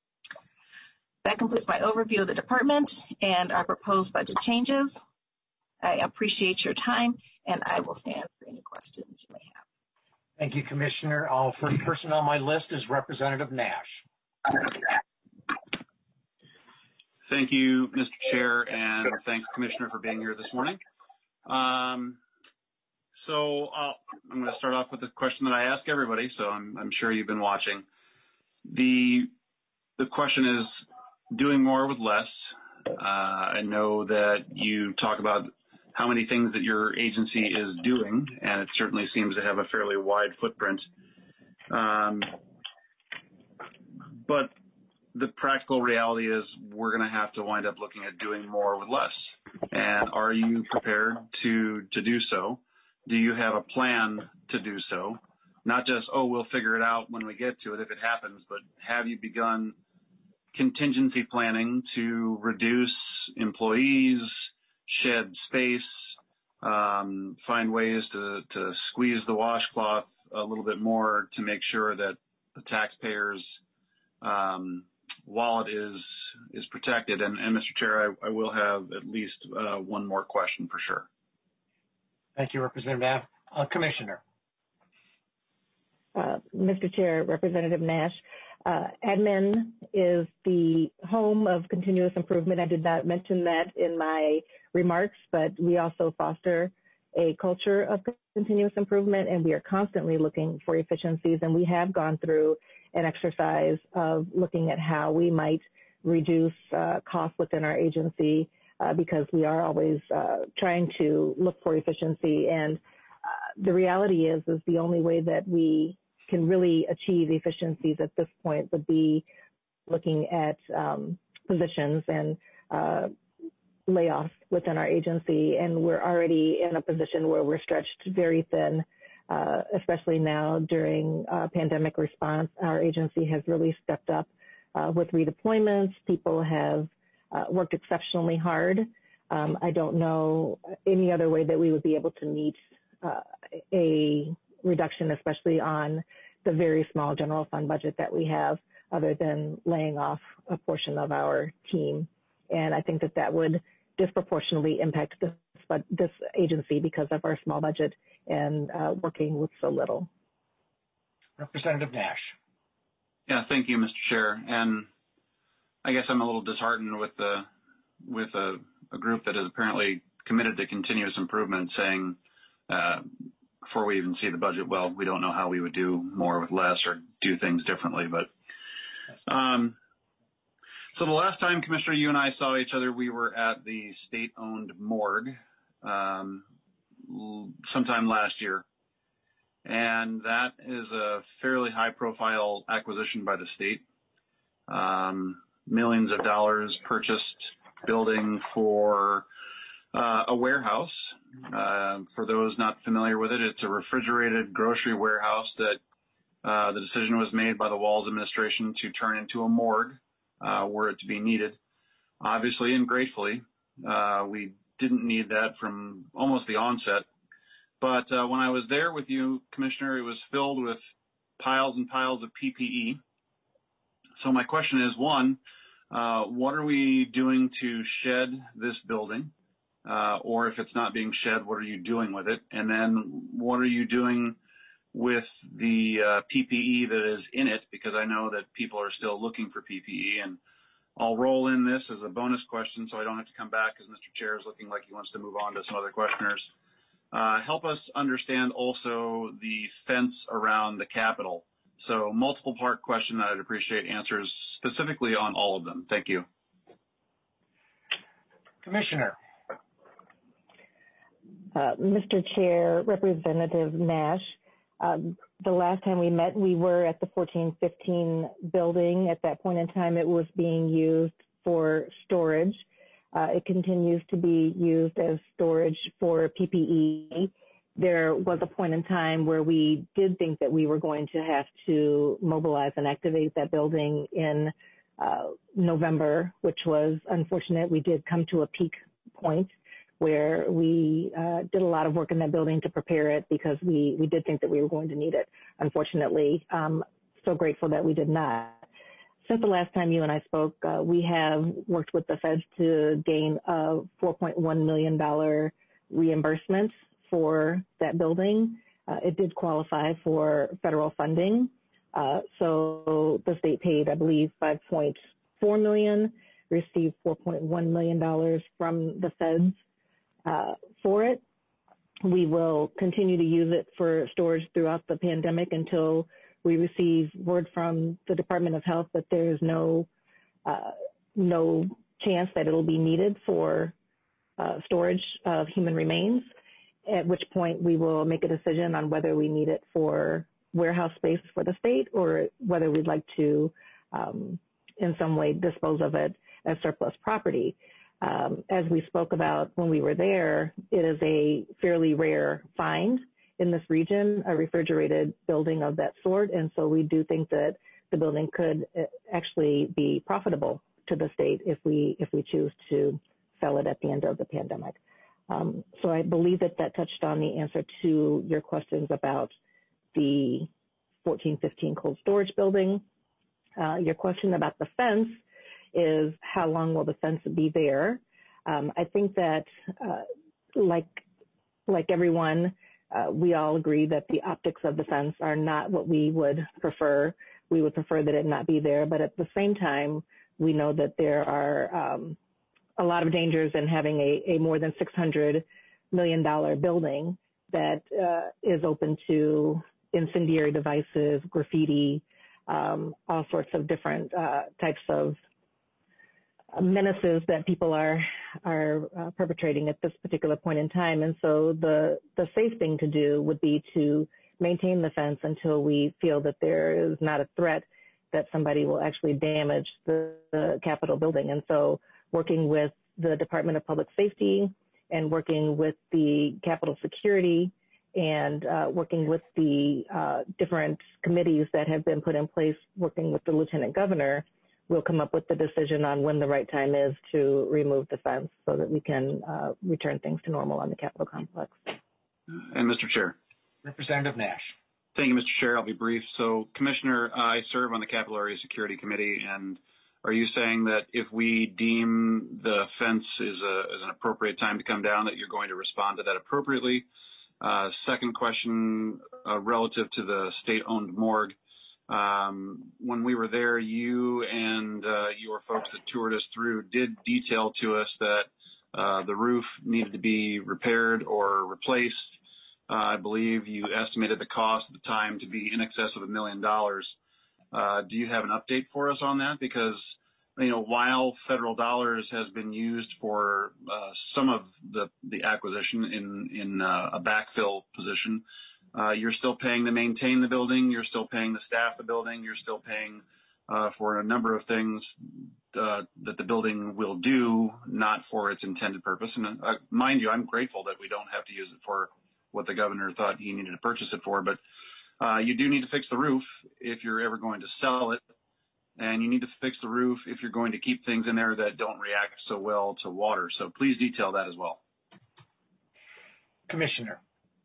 That completes my overview of the department and our proposed budget changes. I appreciate your time, and I will stand for any questions you may have. Thank you, Commissioner. Our first person on my list is Representative Nash. Thank you, Mister Chair, and thanks, Commissioner, for being here this morning. Um, so uh, I'm going to start off with the question that I ask everybody, so I'm, I'm sure you've been watching. The, the question is doing more with less. Uh, I know that you talk about how many things that your agency is doing, and it certainly seems to have a fairly wide footprint. Um, but the practical reality is we're going to have to wind up looking at doing more with less. And are you prepared to, to do so? Do you have a plan to do so? Not just, oh, we'll figure it out when we get to it if it happens, but have you begun contingency planning to reduce employees, shed space, um, find ways to, to squeeze the washcloth a little bit more to make sure that the taxpayers' um, wallet is is protected? And, and Mister Chair, I, I will have at least uh, one more question for sure. Thank you, Representative Nash. Uh, Commissioner. Uh, Mister Chair, Representative Nash, uh, admin is the home of continuous improvement. I did not mention that in my remarks, but we also foster a culture of continuous improvement, and we are constantly looking for efficiencies, and we have gone through an exercise of looking at how we might reduce uh, costs within our agency uh, because we are always uh, trying to look for efficiency. And uh, the reality is, is the only way that we can really achieve efficiencies at this point would be looking at um, positions and uh, layoffs within our agency. And we're already in a position where we're stretched very thin. Uh, especially now during uh, pandemic response, our agency has really stepped up uh, with redeployments. People have uh, worked exceptionally hard. Um, I don't know any other way that we would be able to meet uh, a reduction, especially on the very small general fund budget that we have. other than laying off a portion of our team. And I think that that would disproportionately impact this, this agency because of our small budget and uh, working with so little. Representative Nash. Yeah, thank you, Mister Chair. And I guess I'm a little disheartened with the with a, a group that is apparently committed to continuous improvement, saying uh, before we even see the budget, well, we don't know how we would do more with less or do things differently. But um, so the last time, Commissioner, you and I saw each other, we were at the state-owned morgue um, sometime last year. And that is a fairly high-profile acquisition by the state. Um, millions of dollars purchased building for uh, a warehouse. Uh, for those not familiar with it, it's a refrigerated grocery warehouse that uh, the decision was made by the Walz administration to turn into a morgue uh, were it to be needed. Obviously and gratefully, uh, we didn't need that from almost the onset. But uh, when I was there with you, Commissioner, it was filled with piles and piles of P P E. So my question is, one, uh, what are we doing to shed this building? Uh, or if it's not being shed, what are you doing with it? And then what are you doing with the uh, P P E that is in it? Because I know that people are still looking for P P E. And I'll roll in this as a bonus question so I don't have to come back because Mister Chair is looking like he wants to move on to some other questioners. Uh, help us understand also the fence around the Capitol. So multiple part question that I'd appreciate answers specifically on all of them. Thank you. Commissioner. Uh, Mister Chair, Representative Nash, um, the last time we met, we were at the fourteen fifteen building. At that point in time, it was being used for storage. Uh, it continues to be used as storage for P P E. There was a point in time where we did think that we were going to have to mobilize and activate that building in uh, November, which was unfortunate. We did come to a peak point where we uh, did a lot of work in that building to prepare it because we, we did think that we were going to need it. Unfortunately, um, so grateful that we did not. Since the last time you and I spoke, uh, we have worked with the feds to gain a four point one million dollars reimbursement for that building. Uh, it did qualify for federal funding. Uh, so the state paid, I believe, five point four million dollars, received four point one million dollars from the feds uh, for it. We will continue to use it for storage throughout the pandemic until we receive word from the Department of Health that there is no uh, no chance that it'll be needed for uh, storage of human remains, at which point we will make a decision on whether we need it for warehouse space for the state or whether we'd like to um, in some way dispose of it as surplus property. Um, as we spoke about when we were there, it is a fairly rare find in this region, a refrigerated building of that sort. And so we do think that the building could actually be profitable to the state if we if we choose to sell it at the end of the pandemic. Um, so I believe that that touched on the answer to your questions about the fourteen fifteen cold storage building. Uh, your question about the fence is how long will the fence be there? Um, I think that uh, like like everyone, Uh, we all agree that the optics of the fence are not what we would prefer. We would prefer that it not be there, but at the same time, we know that there are um, a lot of dangers in having a, a more than six hundred million dollars building that uh, is open to incendiary devices, graffiti, um, all sorts of different uh, types of menaces that people are are uh, perpetrating at this particular point in time. And so the the safe thing to do would be to maintain the fence until we feel that there is not a threat that somebody will actually damage the, the Capitol building. And so working with the Department of Public Safety and working with the Capitol Security and uh, working with the uh, different committees that have been put in place, working with the Lieutenant Governor, we'll come up with the decision on when the right time is to remove the fence so that we can uh, return things to normal on the Capitol complex. And Mister Chair. Representative Nash. Thank you, Mister Chair. I'll be brief. So, Commissioner, uh, I serve on the Capital Area Security Committee, and are you saying that if we deem the fence is, a, is an appropriate time to come down, that you're going to respond to that appropriately? Uh, second question, uh, relative to the state-owned morgue. Um, when we were there, you and uh, your folks that toured us through did detail to us that uh, the roof needed to be repaired or replaced. Uh, I believe you estimated the cost at the time to be in excess of a million dollars. Uh, do you have an update for us on that? Because, you know, while federal dollars has been used for uh, some of the, the acquisition in, in uh, a backfill position, uh, you're still paying to maintain the building, you're still paying to staff the building, you're still paying uh, for a number of things uh, that the building will do, not for its intended purpose. And uh, mind you, I'm grateful that we don't have to use it for what the governor thought he needed to purchase it for, but uh, you do need to fix the roof if you're ever going to sell it, and you need to fix the roof if you're going to keep things in there that don't react so well to water. So please detail that as well. Commissioner.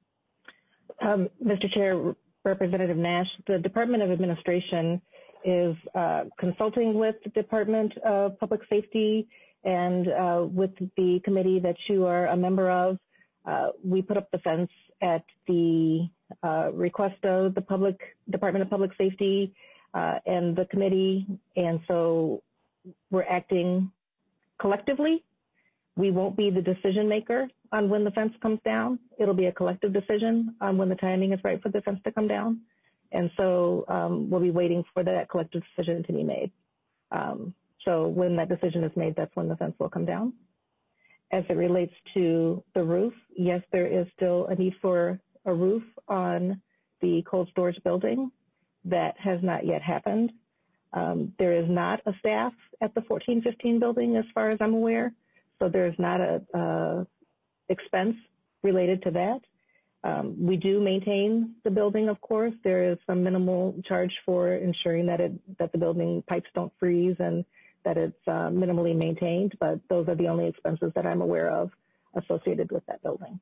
Um, Mister Chair, Representative Nash, the Department of Administration is uh, consulting with the Department of Public Safety and uh, with the committee that you are a member of. Uh, we put up the fence at the uh, request of the public Department of Public Safety uh, and the committee, and so we're acting collectively. We won't be the decision maker on when the fence comes down. It'll be a collective decision on when the timing is right for the fence to come down, and so um, we'll be waiting for that collective decision to be made. Um, so when that decision is made, that's when the fence will come down. As it relates to the roof, yes, there is still a need for a roof on the cold storage building. That has not yet happened. Um, there is not a staff at the fourteen fifteen building as far as I'm aware, so there is not a, a expense related to that. Um, we do maintain the building, of course. There is some minimal charge for ensuring that it that the building pipes don't freeze and that it's uh, minimally maintained, but those are the only expenses that I'm aware of associated with that building.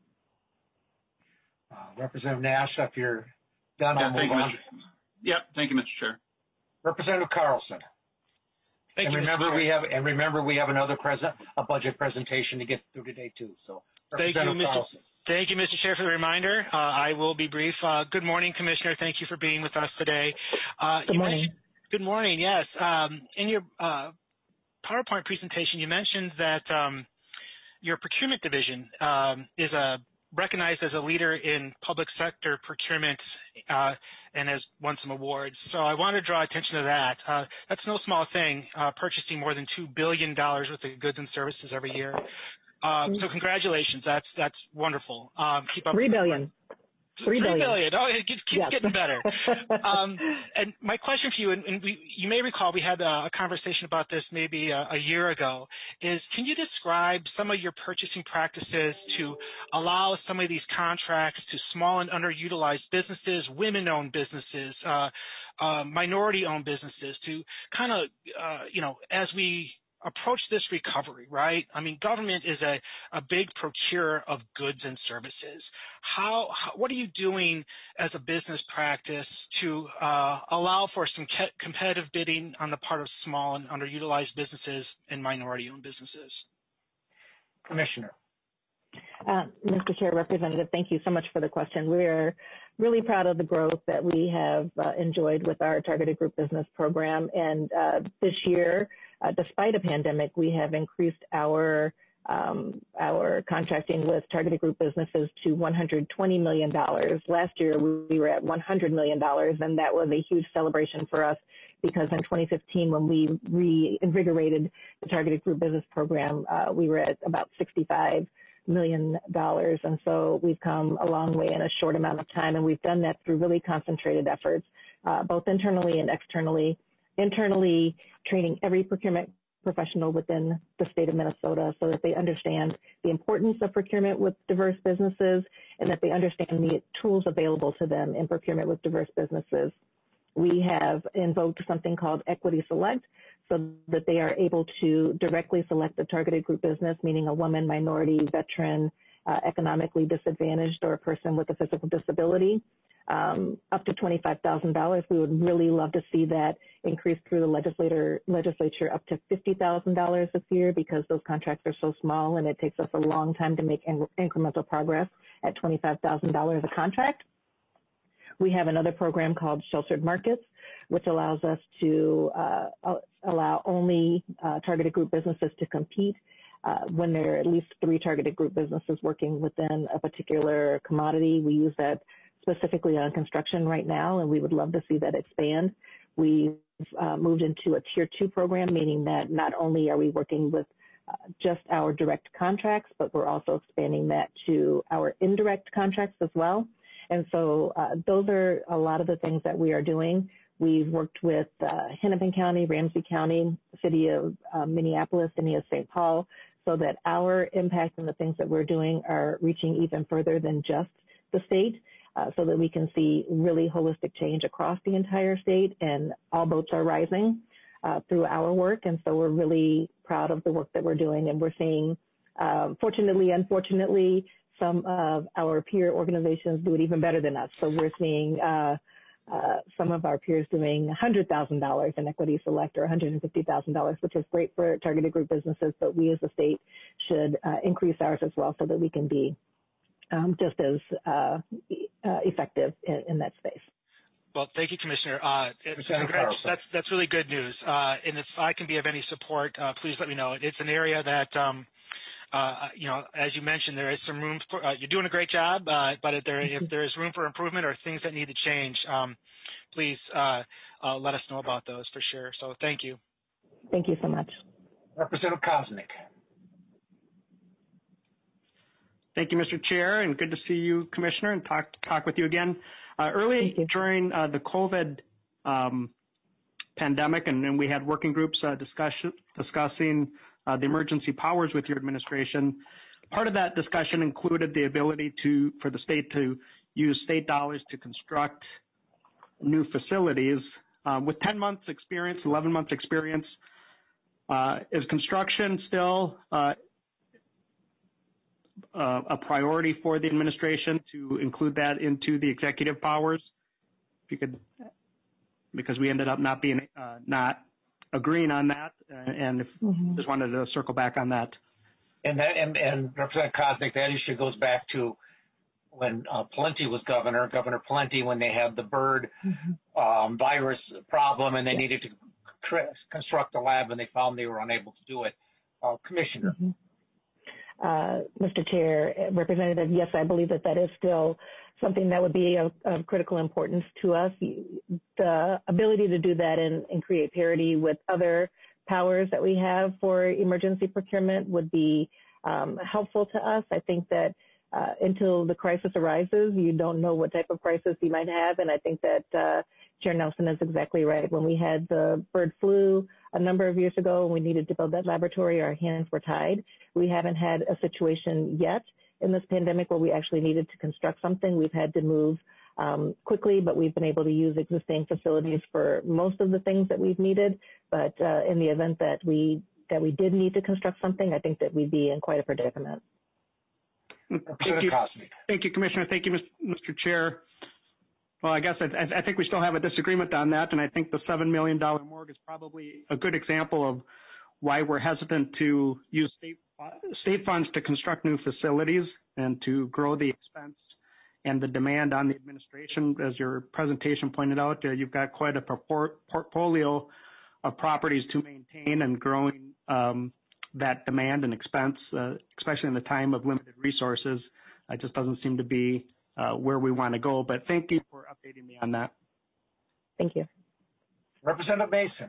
Uh, Representative Nash, if you're done, Yeah, I'll thank move you, on. Mister Yeah, thank you, Mister Chair. Representative Carlson. Thank and you, remember Mister Chair. we have and remember we have another present a budget presentation to get through today too. So Thank you, Mister Carlson. Thank you, Mister Chair, for the reminder. Uh, I will be brief. Uh, good morning, Commissioner. Thank you for being with us today. Uh, good you morning. Good morning. Yes. Um, in your uh, PowerPoint presentation, you mentioned that um, your procurement division um, is a recognized as a leader in public sector procurement uh, and has won some awards. So I want to draw attention to that. Uh, that's no small thing, uh, purchasing more than two billion dollars worth of goods and services every year. Uh, so congratulations. That's that's wonderful. Um, keep up. Three the good billion. work. Three, Three billion. billion. Oh, it keeps, keeps yes. getting better. um, and my question for you, and, and we, you may recall we had a, a conversation about this maybe a, a year ago, is can you describe some of your purchasing practices to allow some of these contracts to small and underutilized businesses, women-owned businesses, uh, uh, minority-owned businesses to kind of, uh, you know, as we approach this recovery, right? I mean, government is a, a big procurer of goods and services. How, how what are you doing as a business practice to uh, allow for some ke- competitive bidding on the part of small and underutilized businesses and minority-owned businesses? Commissioner. Uh, Mister Chair, Representative, thank you so much for the question. We're really proud of the growth that we have uh, enjoyed with our Targeted Group Business Program. And uh, this year, uh, despite a pandemic, we have increased our um, our contracting with Targeted Group Businesses to one hundred twenty million dollars. Last year, we were at one hundred million dollars, and that was a huge celebration for us because in twenty fifteen, when we reinvigorated the Targeted Group Business Program, uh, we were at about sixty-five million dollars. And so we've come a long way in a short amount of time. And we've done that through really concentrated efforts, uh, both internally and externally. Internally, training every procurement professional within the state of Minnesota so that they understand the importance of procurement with diverse businesses and that they understand the tools available to them in procurement with diverse businesses. We have invoked something called Equity Select so that they are able to directly select a targeted group business, meaning a woman, minority, veteran, uh, economically disadvantaged or a person with a physical disability. Um, up to twenty-five thousand dollars. We would really love to see that increase through the legislator, legislature up to fifty thousand dollars this year, because those contracts are so small and it takes us a long time to make in- incremental progress at twenty-five thousand dollars a contract. We have another program called Sheltered Markets, which allows us to uh, allow only uh, targeted group businesses to compete uh, when there are at least three targeted group businesses working within a particular commodity. We use that specifically on construction right now, and we would love to see that expand. We've uh, moved into a tier two program, meaning that not only are we working with uh, just our direct contracts, but we're also expanding that to our indirect contracts as well. And so uh, those are a lot of the things that we are doing. We've worked with uh, Hennepin County, Ramsey County, the city of uh, Minneapolis, city of Saint Paul, so that our impact and the things that we're doing are reaching even further than just the state. Uh, so that we can see really holistic change across the entire state, and all boats are rising uh, through our work. And so we're really proud of the work that we're doing, and we're seeing, uh, fortunately, unfortunately, some of our peer organizations do it even better than us. So we're seeing uh, uh, some of our peers doing one hundred thousand dollars in Equity Select or one hundred fifty thousand dollars, which is great for targeted group businesses, but we as a state should uh, increase ours as well so that we can be Um, just as uh, uh, effective in, in that space. Well, thank you, Commissioner. Uh, it, congrats, that's that's really good news. Uh, and if I can be of any support, uh, please let me know. It's an area that, um, uh, you know, as you mentioned, there is some room for. Uh, you're doing a great job, uh, but if there if there is room for improvement or things that need to change, um, please uh, uh, let us know about those for sure. So, thank you. Thank you so much, Representative Koznick. Thank you, Mister Chair, and good to see you, Commissioner, and talk talk with you again. Uh, early during uh, the COVID um, pandemic, and, and we had working groups uh, discuss, discussing uh, the emergency powers with your administration. Part of that discussion included the ability to for the state to use state dollars to construct new facilities. Um, with ten months experience, eleven months experience, uh, is construction still uh, Uh, a priority for the administration to include that into the executive powers? If you could, because we ended up not being uh, not agreeing on that, uh, and if mm-hmm. just wanted to circle back on that. And that and, and Representative Koznick, that issue goes back to when uh, Pawlenty was governor, Governor Pawlenty, when they had the bird mm-hmm. um, virus problem, and they yeah. needed to cr- construct a lab, and they found they were unable to do it. Uh, Commissioner. Mm-hmm. Uh, Mister Chair, Representative, yes, I believe that that is still something that would be of, of critical importance to us. The ability to do that and, and create parity with other powers that we have for emergency procurement would be um, helpful to us. I think that uh, until the crisis arises, you don't know what type of crisis you might have, and I think that uh, Chair Nelson is exactly right. When we had the bird flu a number of years ago and we needed to build that laboratory, our hands were tied. We haven't had a situation yet in this pandemic where we actually needed to construct something. We've had to move um, quickly, but we've been able to use existing facilities for most of the things that we've needed. But uh, in the event that we that we did need to construct something, I think that we'd be in quite a predicament. Thank you. Thank you, Commissioner. Thank you, Mister Chair. Well, I guess I, I think we still have a disagreement on that, and I think the seven million dollars morgue is probably a good example of why we're hesitant to use state, state funds to construct new facilities and to grow the expense and the demand on the administration. As your presentation pointed out, uh, you've got quite a purport, portfolio of properties to maintain, and growing um, that demand and expense, uh, especially in the time of limited resources, uh, just doesn't seem to be Uh, where we want to go. But thank you for updating me on that. Thank you. Representative Mason.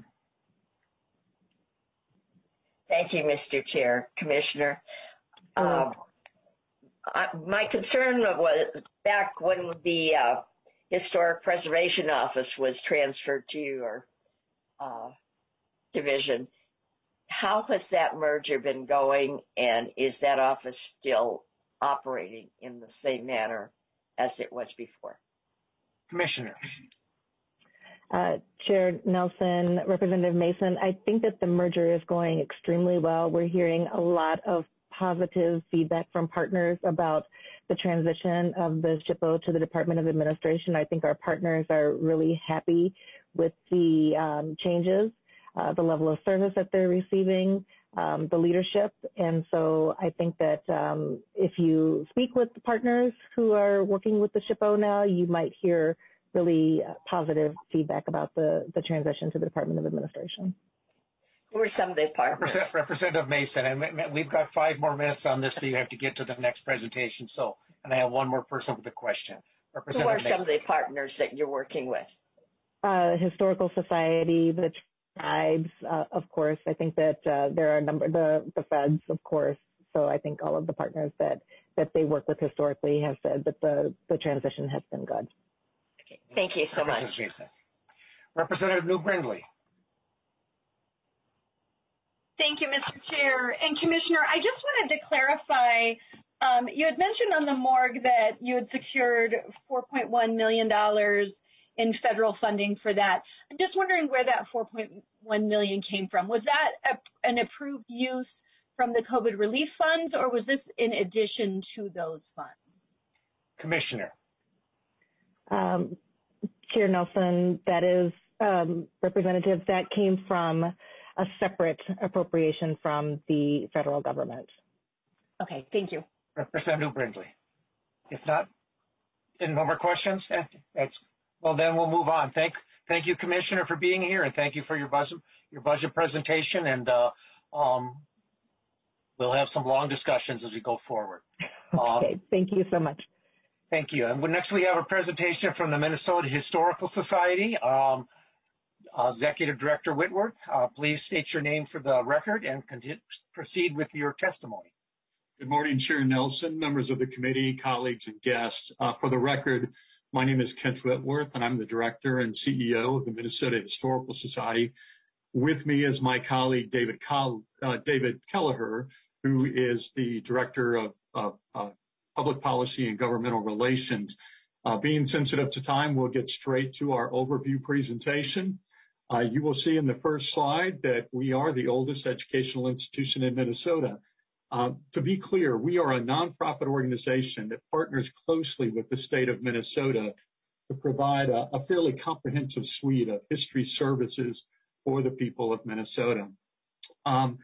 Thank you, Mister Chair, Commissioner. Um, I, my concern was back when the uh, Historic Preservation Office was transferred to your uh, division. How has that merger been going, and is that office still operating in the same manner as it was before? Commissioner. Uh, Chair Nelson, Representative Mason, I think that the merger is going extremely well. We're hearing a lot of positive feedback from partners about the transition of the SHPO to the Department of Administration. I think our partners are really happy with the um, changes, uh, the level of service that they're receiving, um, the leadership. And so I think that um, if you speak with the partners who are working with the SHPO now, you might hear really positive feedback about the, the transition to the Department of Administration. Who are some of the partners? Representative Mason, and we've got five more minutes on this, so you have to get to the next presentation. So, and I have one more person with a question. Who are some of the partners that you're working with? Uh, Historical Society, the tribes, uh, of course. I think that uh, there are a number, the, the feds, of course. So I think all of the partners that, that they work with historically have said that the, the transition has been good. Okay. Thank you so much. Mason. Representative New Brindley. Thank you, Mister Chair. And Commissioner, I just wanted to clarify, um, you had mentioned on the morgue that you had secured four point one million dollars in federal funding for that. I'm just wondering where that four point one million dollars came from. Was that a, an approved use from the COVID relief funds, or was this in addition to those funds? Commissioner. Um, Chair Nelson, that is, um, Representative, that came from a separate appropriation from the federal government. Okay, thank you. Representative Brindley. If not, and no more questions? That's, well, then we'll move on. Thank, thank you, Commissioner, for being here, and thank you for your budget, your budget presentation. And uh, um, we'll have some long discussions as we go forward. Okay, um, thank you so much. Thank you. And next we have a presentation from the Minnesota Historical Society. Um, uh, Executive Director Whitworth, uh, please state your name for the record and continue, proceed with your testimony. Good morning, Chair Nelson, members of the committee, colleagues, and guests. Uh, for the record, my name is Kent Whitworth, and I'm the Director and C E O of the Minnesota Historical Society. With me is my colleague, David, Col- uh, David Kelleher, who is the Director of, of uh, Public Policy and Governmental Relations. Uh, being sensitive to time, we'll get straight to our overview presentation. Uh, you will see in the first slide that we are the oldest educational institution in Minnesota. Uh, to be clear, we are a nonprofit organization that partners closely with the state of Minnesota to provide a, a fairly comprehensive suite of history services for the people of Minnesota. Um,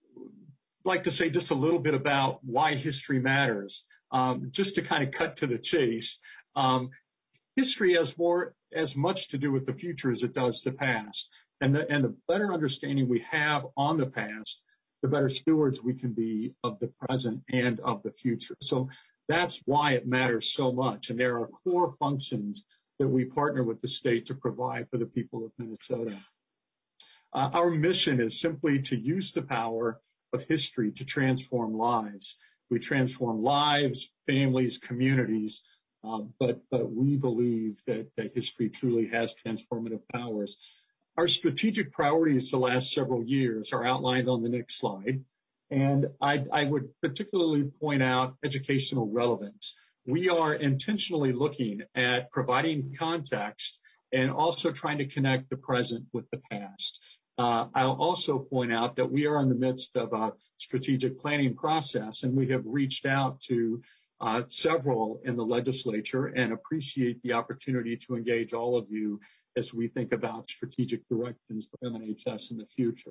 I'd like to say just a little bit about why history matters. Um, just to kind of cut to the chase, um, history has more, as much to do with the future as it does the past. And the, and the better understanding we have on the past, the better stewards we can be of the present and of the future. So that's why it matters so much. And there are core functions that we partner with the state to provide for the people of Minnesota. Uh, our mission is simply to use the power of history to transform lives. We transform lives, families, communities, uh, but, but we believe that, that history truly has transformative powers. Our strategic priorities the last several years are outlined on the next slide, and I, I would particularly point out educational relevance. We are intentionally looking at providing context and also trying to connect the present with the past. Uh, I'll also point out that we are in the midst of a strategic planning process, and we have reached out to uh, several in the legislature and appreciate the opportunity to engage all of you as we think about strategic directions for M N H S in the future.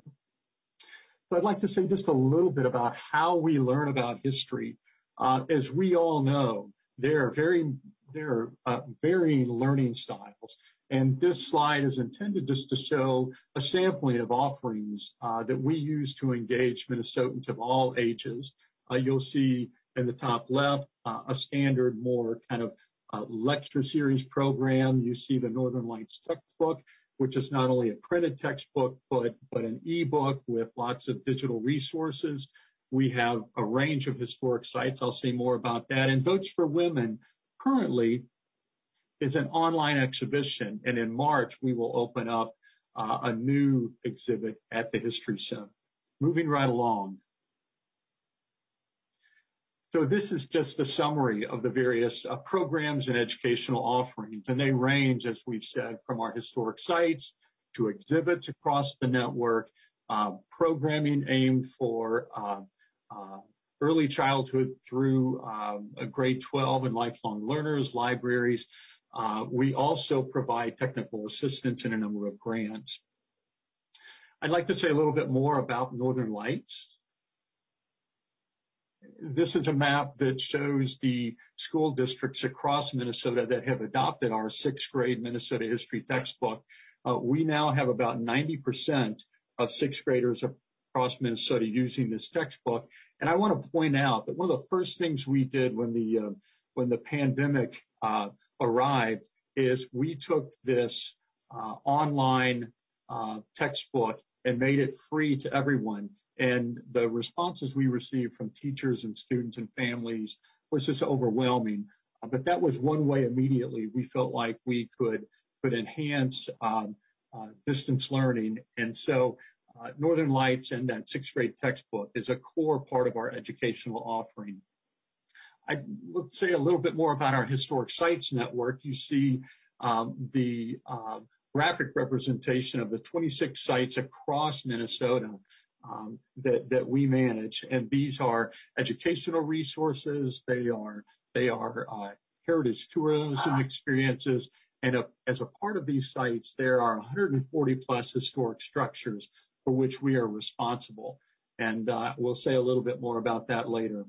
So I'd like to say just a little bit about how we learn about history. Uh, as we all know, there are very there are uh, varying learning styles. And this slide is intended just to show a sampling of offerings uh, that we use to engage Minnesotans of all ages. Uh, you'll see in the top left uh, a standard, more kind of uh, lecture series program. You see the Northern Lights textbook, which is not only a printed textbook, but, but an e-book with lots of digital resources. We have a range of historic sites. I'll say more about that. And Votes for Women currently is an online exhibition, and in March we will open up uh, a new exhibit at the History Center. Moving right along. So this is just a summary of the various uh, programs and educational offerings, and they range, as we've said, from our historic sites to exhibits across the network, uh, programming aimed for uh, uh, early childhood through um, a grade twelve and lifelong learners, libraries. Uh, we also provide technical assistance in a number of grants. I'd like to say a little bit more about Northern Lights. This is a map that shows the school districts across Minnesota that have adopted our sixth grade Minnesota history textbook. Uh, we now have about ninety percent of sixth graders across Minnesota using this textbook. And I want to point out that one of the first things we did when the uh, when the pandemic uh, arrived is we took this uh, online uh, textbook and made it free to everyone. And the responses we received from teachers and students and families was just overwhelming. Uh, but that was one way immediately we felt like we could could enhance um, uh, distance learning. And so uh, Northern Lights and that sixth grade textbook is a core part of our educational offering. I'd let's say a little bit more about our Historic Sites Network. You see um, the uh, graphic representation of the twenty-six sites across Minnesota um, that, that we manage. And these are educational resources. They are, they are uh, heritage tourism experiences. And a, as a part of these sites, there are one hundred forty plus historic structures for which we are responsible. And uh, we'll say a little bit more about that later.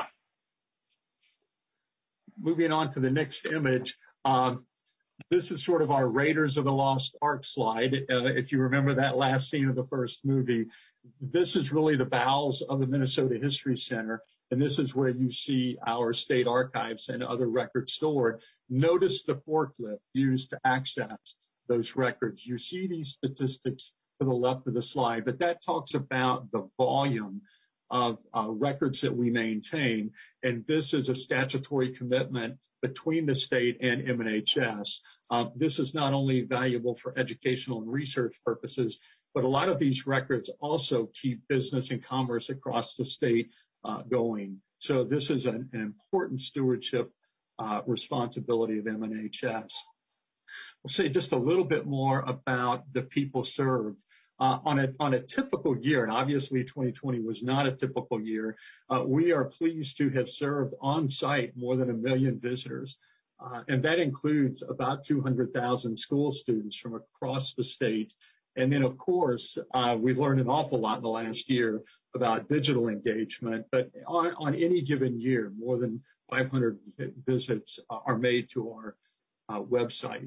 Moving on to the next image, um, this is sort of our Raiders of the Lost Ark slide. Uh, if you remember that last scene of the first movie, this is really the bowels of the Minnesota History Center. And this is where you see our state archives and other records stored. Notice the forklift used to access those records. You see these statistics to the left of the slide, but that talks about the volume of uh, records that we maintain. And this is a statutory commitment between the state and M N H S. Uh, this is not only valuable for educational and research purposes, but a lot of these records also keep business and commerce across the state uh, going. So this is an, an important stewardship uh, responsibility of M N H S. We'll say just a little bit more about the people served. Uh, on a, on a typical year, and obviously twenty twenty was not a typical year, uh, we are pleased to have served on site more than a million visitors. Uh, and that includes about two hundred thousand school students from across the state. And then, of course, uh, we've learned an awful lot in the last year about digital engagement. But on, on any given year, more than five hundred visits are made to our uh, website.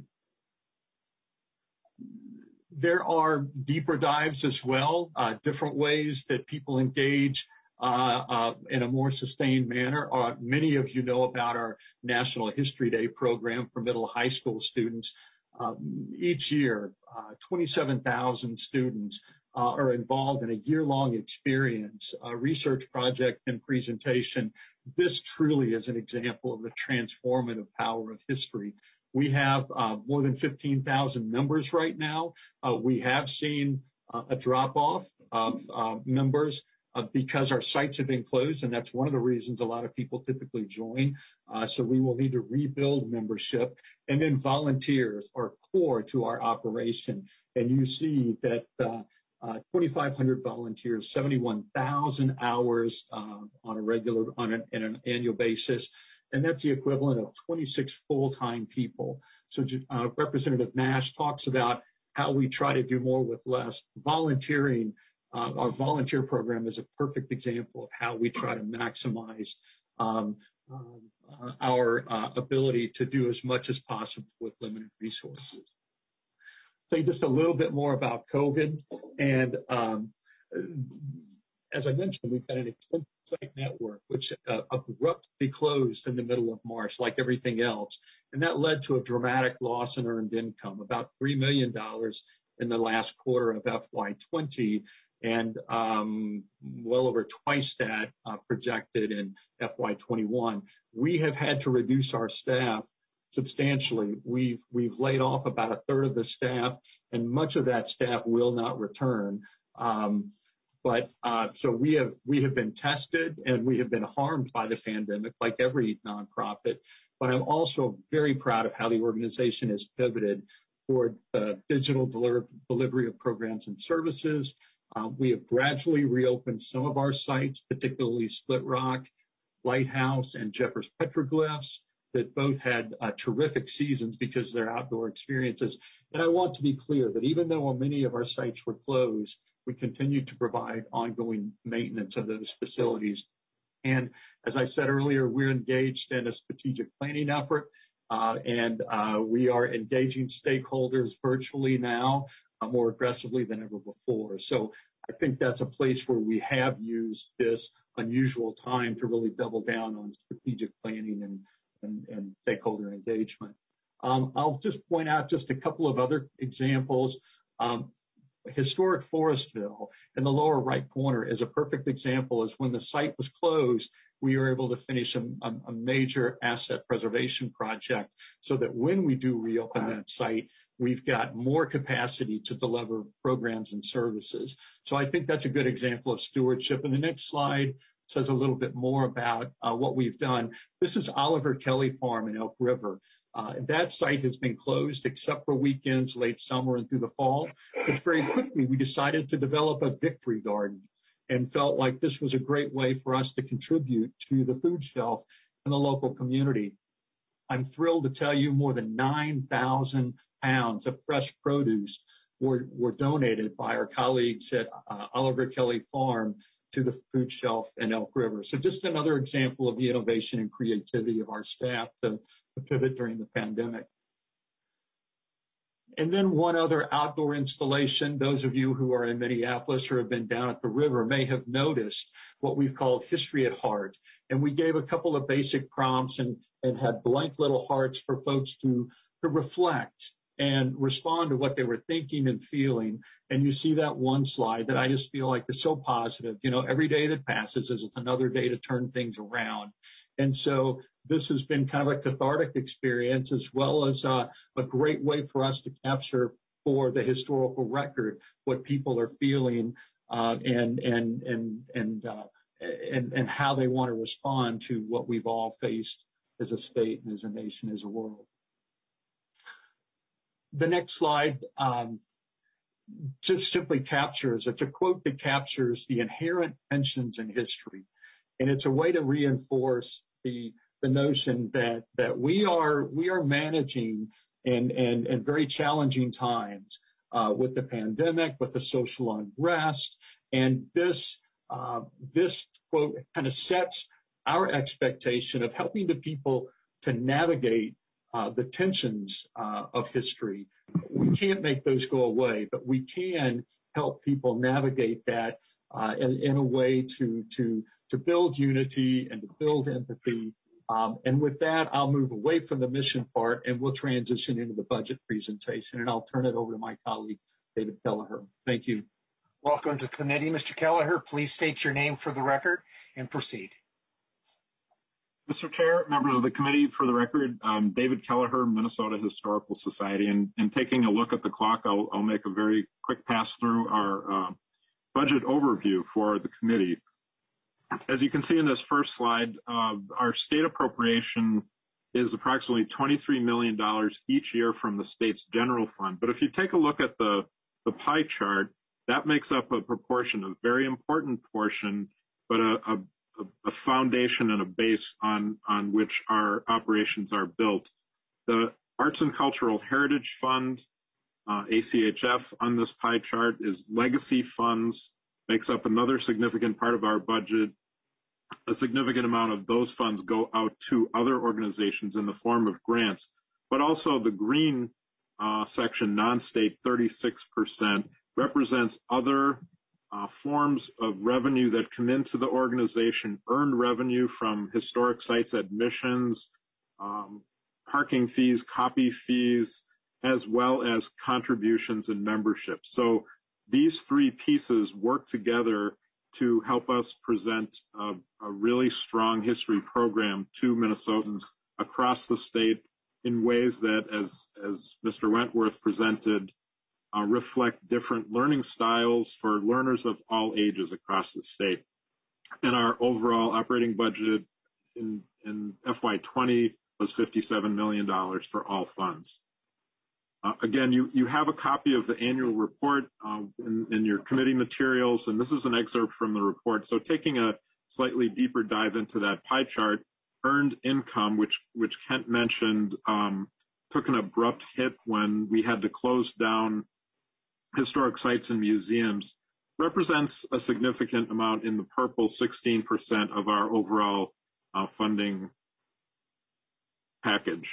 There are deeper dives as well, uh, different ways that people engage uh, uh, in a more sustained manner. Uh, many of you know about our National History Day program for middle high school students. Um, each year, uh, twenty-seven thousand students uh, are involved in a year-long experience, a research project and presentation. This truly is an example of the transformative power of history. We have uh, more than fifteen thousand members right now. Uh, we have seen uh, a drop-off of uh, members uh, because our sites have been closed, and that's one of the reasons a lot of people typically join. Uh, so we will need to rebuild membership. And then volunteers are core to our operation. And you see that uh, uh, twenty-five hundred volunteers, seventy-one thousand hours uh, on a regular, on an, on an annual basis. And that's the equivalent of twenty-six full-time people. So uh, Representative Nash talks about how we try to do more with less. Volunteering, uh, our volunteer program is a perfect example of how we try to maximize um, uh, our uh, ability to do as much as possible with limited resources. So just a little bit more about COVID. And um, as I mentioned, we've got an extensive site network, which uh, abruptly closed in the middle of March, like everything else. And that led to a dramatic loss in earned income, about three million dollars in the last quarter of F Y twenty, and um, well over twice that uh, projected in F Y twenty-one. We have had to reduce our staff substantially. We've, we've laid off about a third of the staff, and much of that staff will not return. Um, But uh, so we have we have been tested and we have been harmed by the pandemic, like every nonprofit. But I'm also very proud of how the organization has pivoted toward uh, digital deliver, delivery of programs and services. Uh, we have gradually reopened some of our sites, particularly Split Rock, Lighthouse, and Jeffers Petroglyphs, that both had uh, terrific seasons because of their outdoor experiences. And I want to be clear that even though many of our sites were closed, we continued to provide ongoing maintenance of those facilities. And as I said earlier, we're engaged in a strategic planning effort, uh, and uh, we are engaging stakeholders virtually now uh, more aggressively than ever before. So I think that's a place where we have used this unusual time to really double down on strategic planning and, and, and stakeholder engagement. Um, I'll just point out just a couple of other examples. Um, Historic Forestville in the lower right corner is a perfect example. As when the site was closed, we were able to finish a, a, a major asset preservation project so that when we do reopen that site, we've got more capacity to deliver programs and services. So I think that's a good example of stewardship. And the next slide says a little bit more about uh, what we've done. This is Oliver Kelly Farm in Elk River. Uh, that site has been closed except for weekends, late summer and through the fall. But very quickly, we decided to develop a victory garden and felt like this was a great way for us to contribute to the food shelf in the local community. I'm thrilled to tell you more than nine thousand pounds of fresh produce were, were donated by our colleagues at uh, Oliver Kelly Farm to the food shelf in Elk River. So just another example of the innovation and creativity of our staff to, to pivot during the pandemic. And then one other outdoor installation. Those of you who are in Minneapolis or have been down at the river may have noticed what we've called History at Heart. And we gave a couple of basic prompts and, and had blank little hearts for folks to, to reflect and respond to what they were thinking and feeling. And you see that one slide that I just feel like is so positive. You know, every day that passes is another day to turn things around. And so this has been kind of a cathartic experience, as well as uh, a great way for us to capture for the historical record what people are feeling uh, and and and and, uh, and and how they want to respond to what we've all faced as a state and as a nation, as a world. The next slide um, just simply captures, it's a quote that captures the inherent tensions in history. And it's a way to reinforce the, the notion that, that we are, we are managing in, in, in very challenging times uh, with the pandemic, with the social unrest. And this, uh, this quote kind of sets our expectation of helping the people to navigate Uh, the tensions uh, of history. We can't make those go away, but we can help people navigate that uh, in, in a way to, to, to build unity and to build empathy. Um, and with that, I'll move away from the mission part and we'll transition into the budget presentation. And I'll turn it over to my colleague, David Kelleher. Thank you. Welcome to committee, Mister Kelleher. Please state your name for the record and proceed. Mister Chair, members of the committee, for the record, um, David Kelleher, Minnesota Historical Society. And, and taking a look at the clock, I'll, I'll make a very quick pass through our uh, budget overview for the committee. As you can see in this first slide, uh, our state appropriation is approximately twenty-three million dollars each year from the state's general fund. But if you take a look at the, the pie chart, that makes up a proportion, a very important portion, but a, a a foundation and a base on, on which our operations are built. The Arts and Cultural Heritage Fund, uh, A C H F, on this pie chart is legacy funds, makes up another significant part of our budget. A significant amount of those funds go out to other organizations in the form of grants, but also the green uh, section, non-state, thirty-six percent, represents other Uh, forms of revenue that come into the organization, earned revenue from historic sites, admissions, um, parking fees, copy fees, as well as contributions and membership. So these three pieces work together to help us present a, a really strong history program to Minnesotans across the state in ways that, as, as Mister Wentworth presented, Uh, reflect different learning styles for learners of all ages across the state. And our overall operating budget in, in F Y twenty was fifty-seven million dollars for all funds. Uh, again, you, you have a copy of the annual report uh, in, in your committee materials, and this is an excerpt from the report. So taking a slightly deeper dive into that pie chart, earned income, which, which Kent mentioned, um, took an abrupt hit when we had to close down historic sites and museums, represents a significant amount in the purple, sixteen percent of our overall uh, funding package.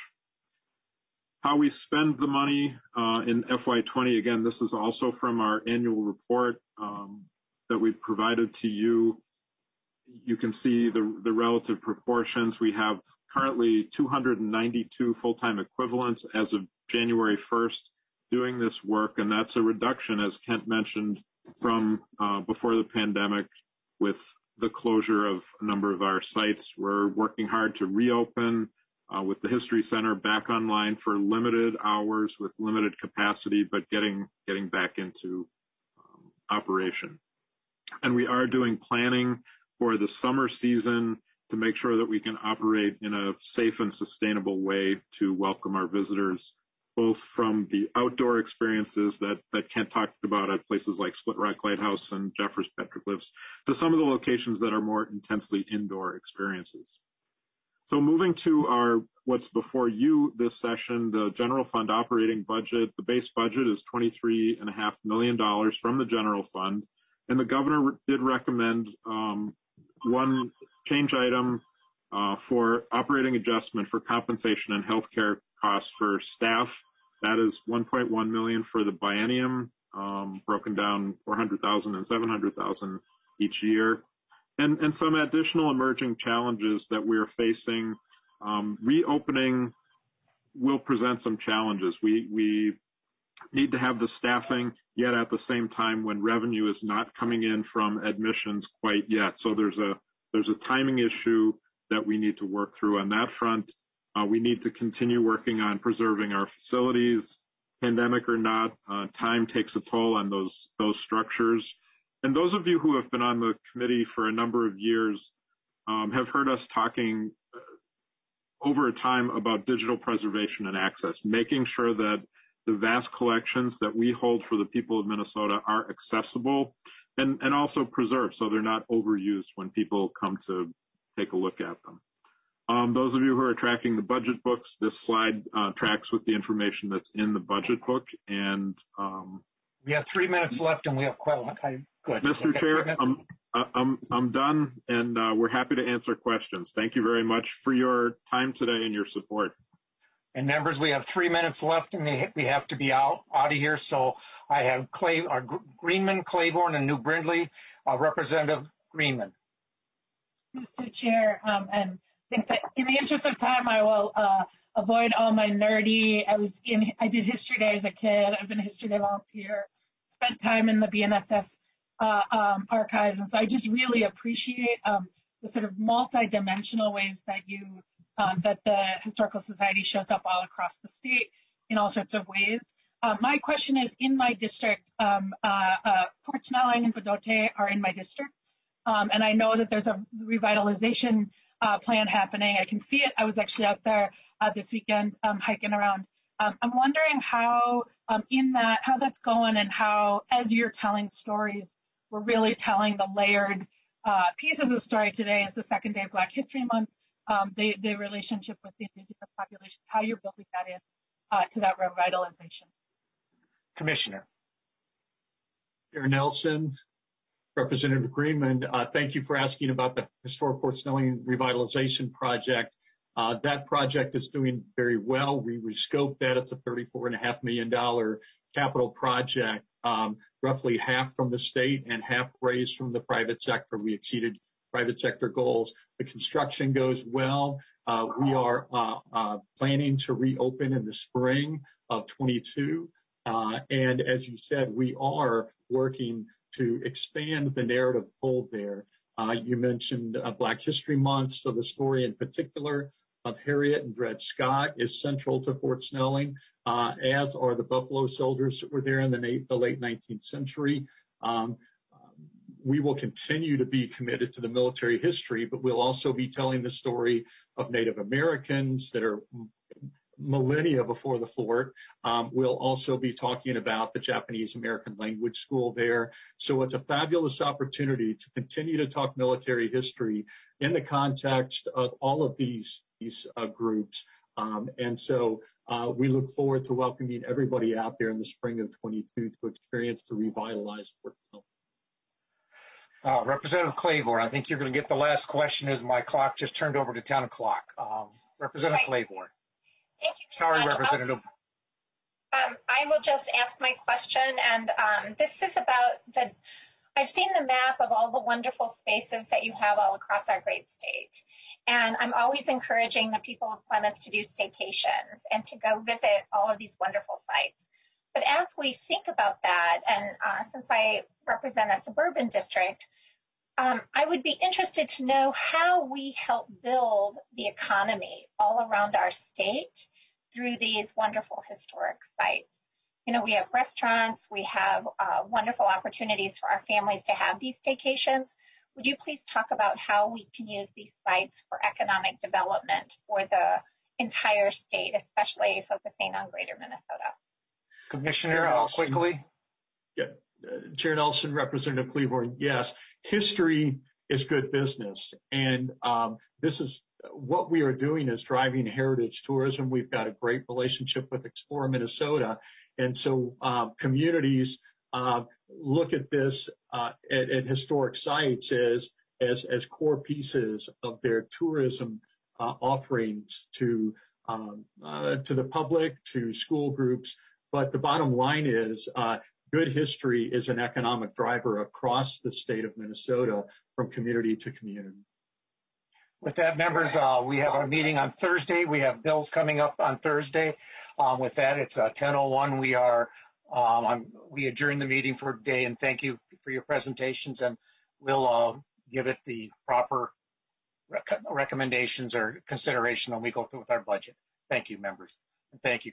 How we spend the money uh, in F Y twenty, again, this is also from our annual report um, that we provided to you. You can see the, the relative proportions. We have currently two hundred ninety-two full-time equivalents as of January first doing this work, and that's a reduction, as Kent mentioned, from uh, before the pandemic with the closure of a number of our sites. We're working hard to reopen Uh, with the History Center back online for limited hours with limited capacity, but getting getting back into um, operation. And we are doing planning for the summer season to make sure that we can operate in a safe and sustainable way to welcome our visitors, both from the outdoor experiences that, that Kent talked about at places like Split Rock Lighthouse and Jeffers Petroglyphs, to some of the locations that are more intensely indoor experiences. So moving to our what's before you this session, the general fund operating budget, the base budget is twenty-three point five million dollars from the general fund. And the governor did recommend um, one change item uh, for operating adjustment for compensation and healthcare costs for staff. That is one point one million dollars for the biennium, um, broken down four hundred thousand dollars and seven hundred thousand dollars each year. And, and some additional emerging challenges that we're facing. Um, reopening will present some challenges. We, we need to have the staffing, yet at the same time when revenue is not coming in from admissions quite yet. So there's a, there's a timing issue that we need to work through on that front. Uh, we need to continue working on preserving our facilities. Pandemic or not, uh, time takes a toll on those, those structures. And those of you who have been on the committee for a number of years um, have heard us talking uh, over a time about digital preservation and access, making sure that the vast collections that we hold for the people of Minnesota are accessible and, and also preserved so they're not overused when people come to take a look at them. Um, those of you who are tracking the budget books, this slide uh, tracks with the information that's in the budget book. And um, we have three minutes left, and we have quite a lot. Good. Mister Chair, I'm, I'm, I'm done, and uh, we're happy to answer questions. Thank you very much for your time today and your support. And members, we have three minutes left, and we have to be out, out of here. So I have Clay, our Greenman, Claiborne, and New Brindley. Uh, Representative Greenman. Mister Chair, um, and I think that in the interest of time, I will uh, avoid all my nerdy. I was in, I did History Day as a kid. I've been a History Day volunteer. Spent time in the B N S S uh, um, archives, and so I just really appreciate um, the sort of multi-dimensional ways that you um, that the Historical Society shows up all across the state in all sorts of ways. Uh, my question is, in my district, um, uh, uh, Fort Snelling and Pedote are in my district, um, and I know that there's a revitalization uh, plan happening. I can see it. I was actually out there uh, this weekend um, hiking around. Um, I'm wondering how um, in that, how that's going, and how, as you're telling stories, we're really telling the layered uh, pieces of the story. Today is the second day of Black History Month, um, the, the relationship with the indigenous populations, how you're building that in uh, to that revitalization. Commissioner. Chair Nelson, Representative Greenman, uh, thank you for asking about the Historic Fort Snelling Revitalization Project. Uh, that project is doing very well. We rescoped that. It's a thirty-four point five million dollars capital project, um, roughly half from the state and half raised from the private sector. We exceeded private sector goals. The construction goes well. Uh, we are uh, uh, planning to reopen in the spring of twenty-two. Uh, and as you said, we are working to expand the narrative told there. Uh, you mentioned uh, Black History Month, so the story in particular of Harriet and Dred Scott is central to Fort Snelling, uh, as are the Buffalo Soldiers that were there in the, the late nineteenth century. Um, we will continue to be committed to the military history, but we'll also be telling the story of Native Americans that are millennia before the fort. Um, we'll also be talking about the Japanese American Language School there. So it's a fabulous opportunity to continue to talk military history in the context of all of these, these uh, groups. Um, and so uh, we look forward to welcoming everybody out there in the spring of twenty-two to experience the revitalized Fort Hill. Uh, Representative Claiborne, I think you're going to get the last question as my clock just turned over to ten o'clock. Um, Representative Right. Claiborne. Thank you. Sorry, much. Representative. Um, I will just ask my question, and um, this is about the, I've seen the map of all the wonderful spaces that you have all across our great state. And I'm always encouraging the people of Plymouth to do staycations and to go visit all of these wonderful sites. But as we think about that, and uh, since I represent a suburban district, um, I would be interested to know how we help build the economy all around our state through these wonderful historic sites. You know, we have restaurants, we have uh, wonderful opportunities for our families to have these staycations. Would you please talk about how we can use these sites for economic development for the entire state, especially focusing on greater Minnesota? Commissioner, uh, quickly. Yeah, uh, Chair Nelson, Representative Claiborne, yes, history is good business. And um, this is what we are doing is driving heritage tourism. We've got a great relationship with Explore Minnesota. And so uh, communities uh, look at this uh, at, at historic sites as, as, as core pieces of their tourism uh, offerings to, um, uh, to the public, to school groups. But the bottom line is uh, good history is an economic driver across the state of Minnesota from community to community. With that, members, uh, we have our meeting on Thursday. We have bills coming up on Thursday. Um, with that, it's uh, ten oh one. We are um, I'm, we adjourn the meeting for today, and thank you for your presentations. And we'll uh, give it the proper rec recommendations or consideration when we go through with our budget. Thank you, members, and thank you.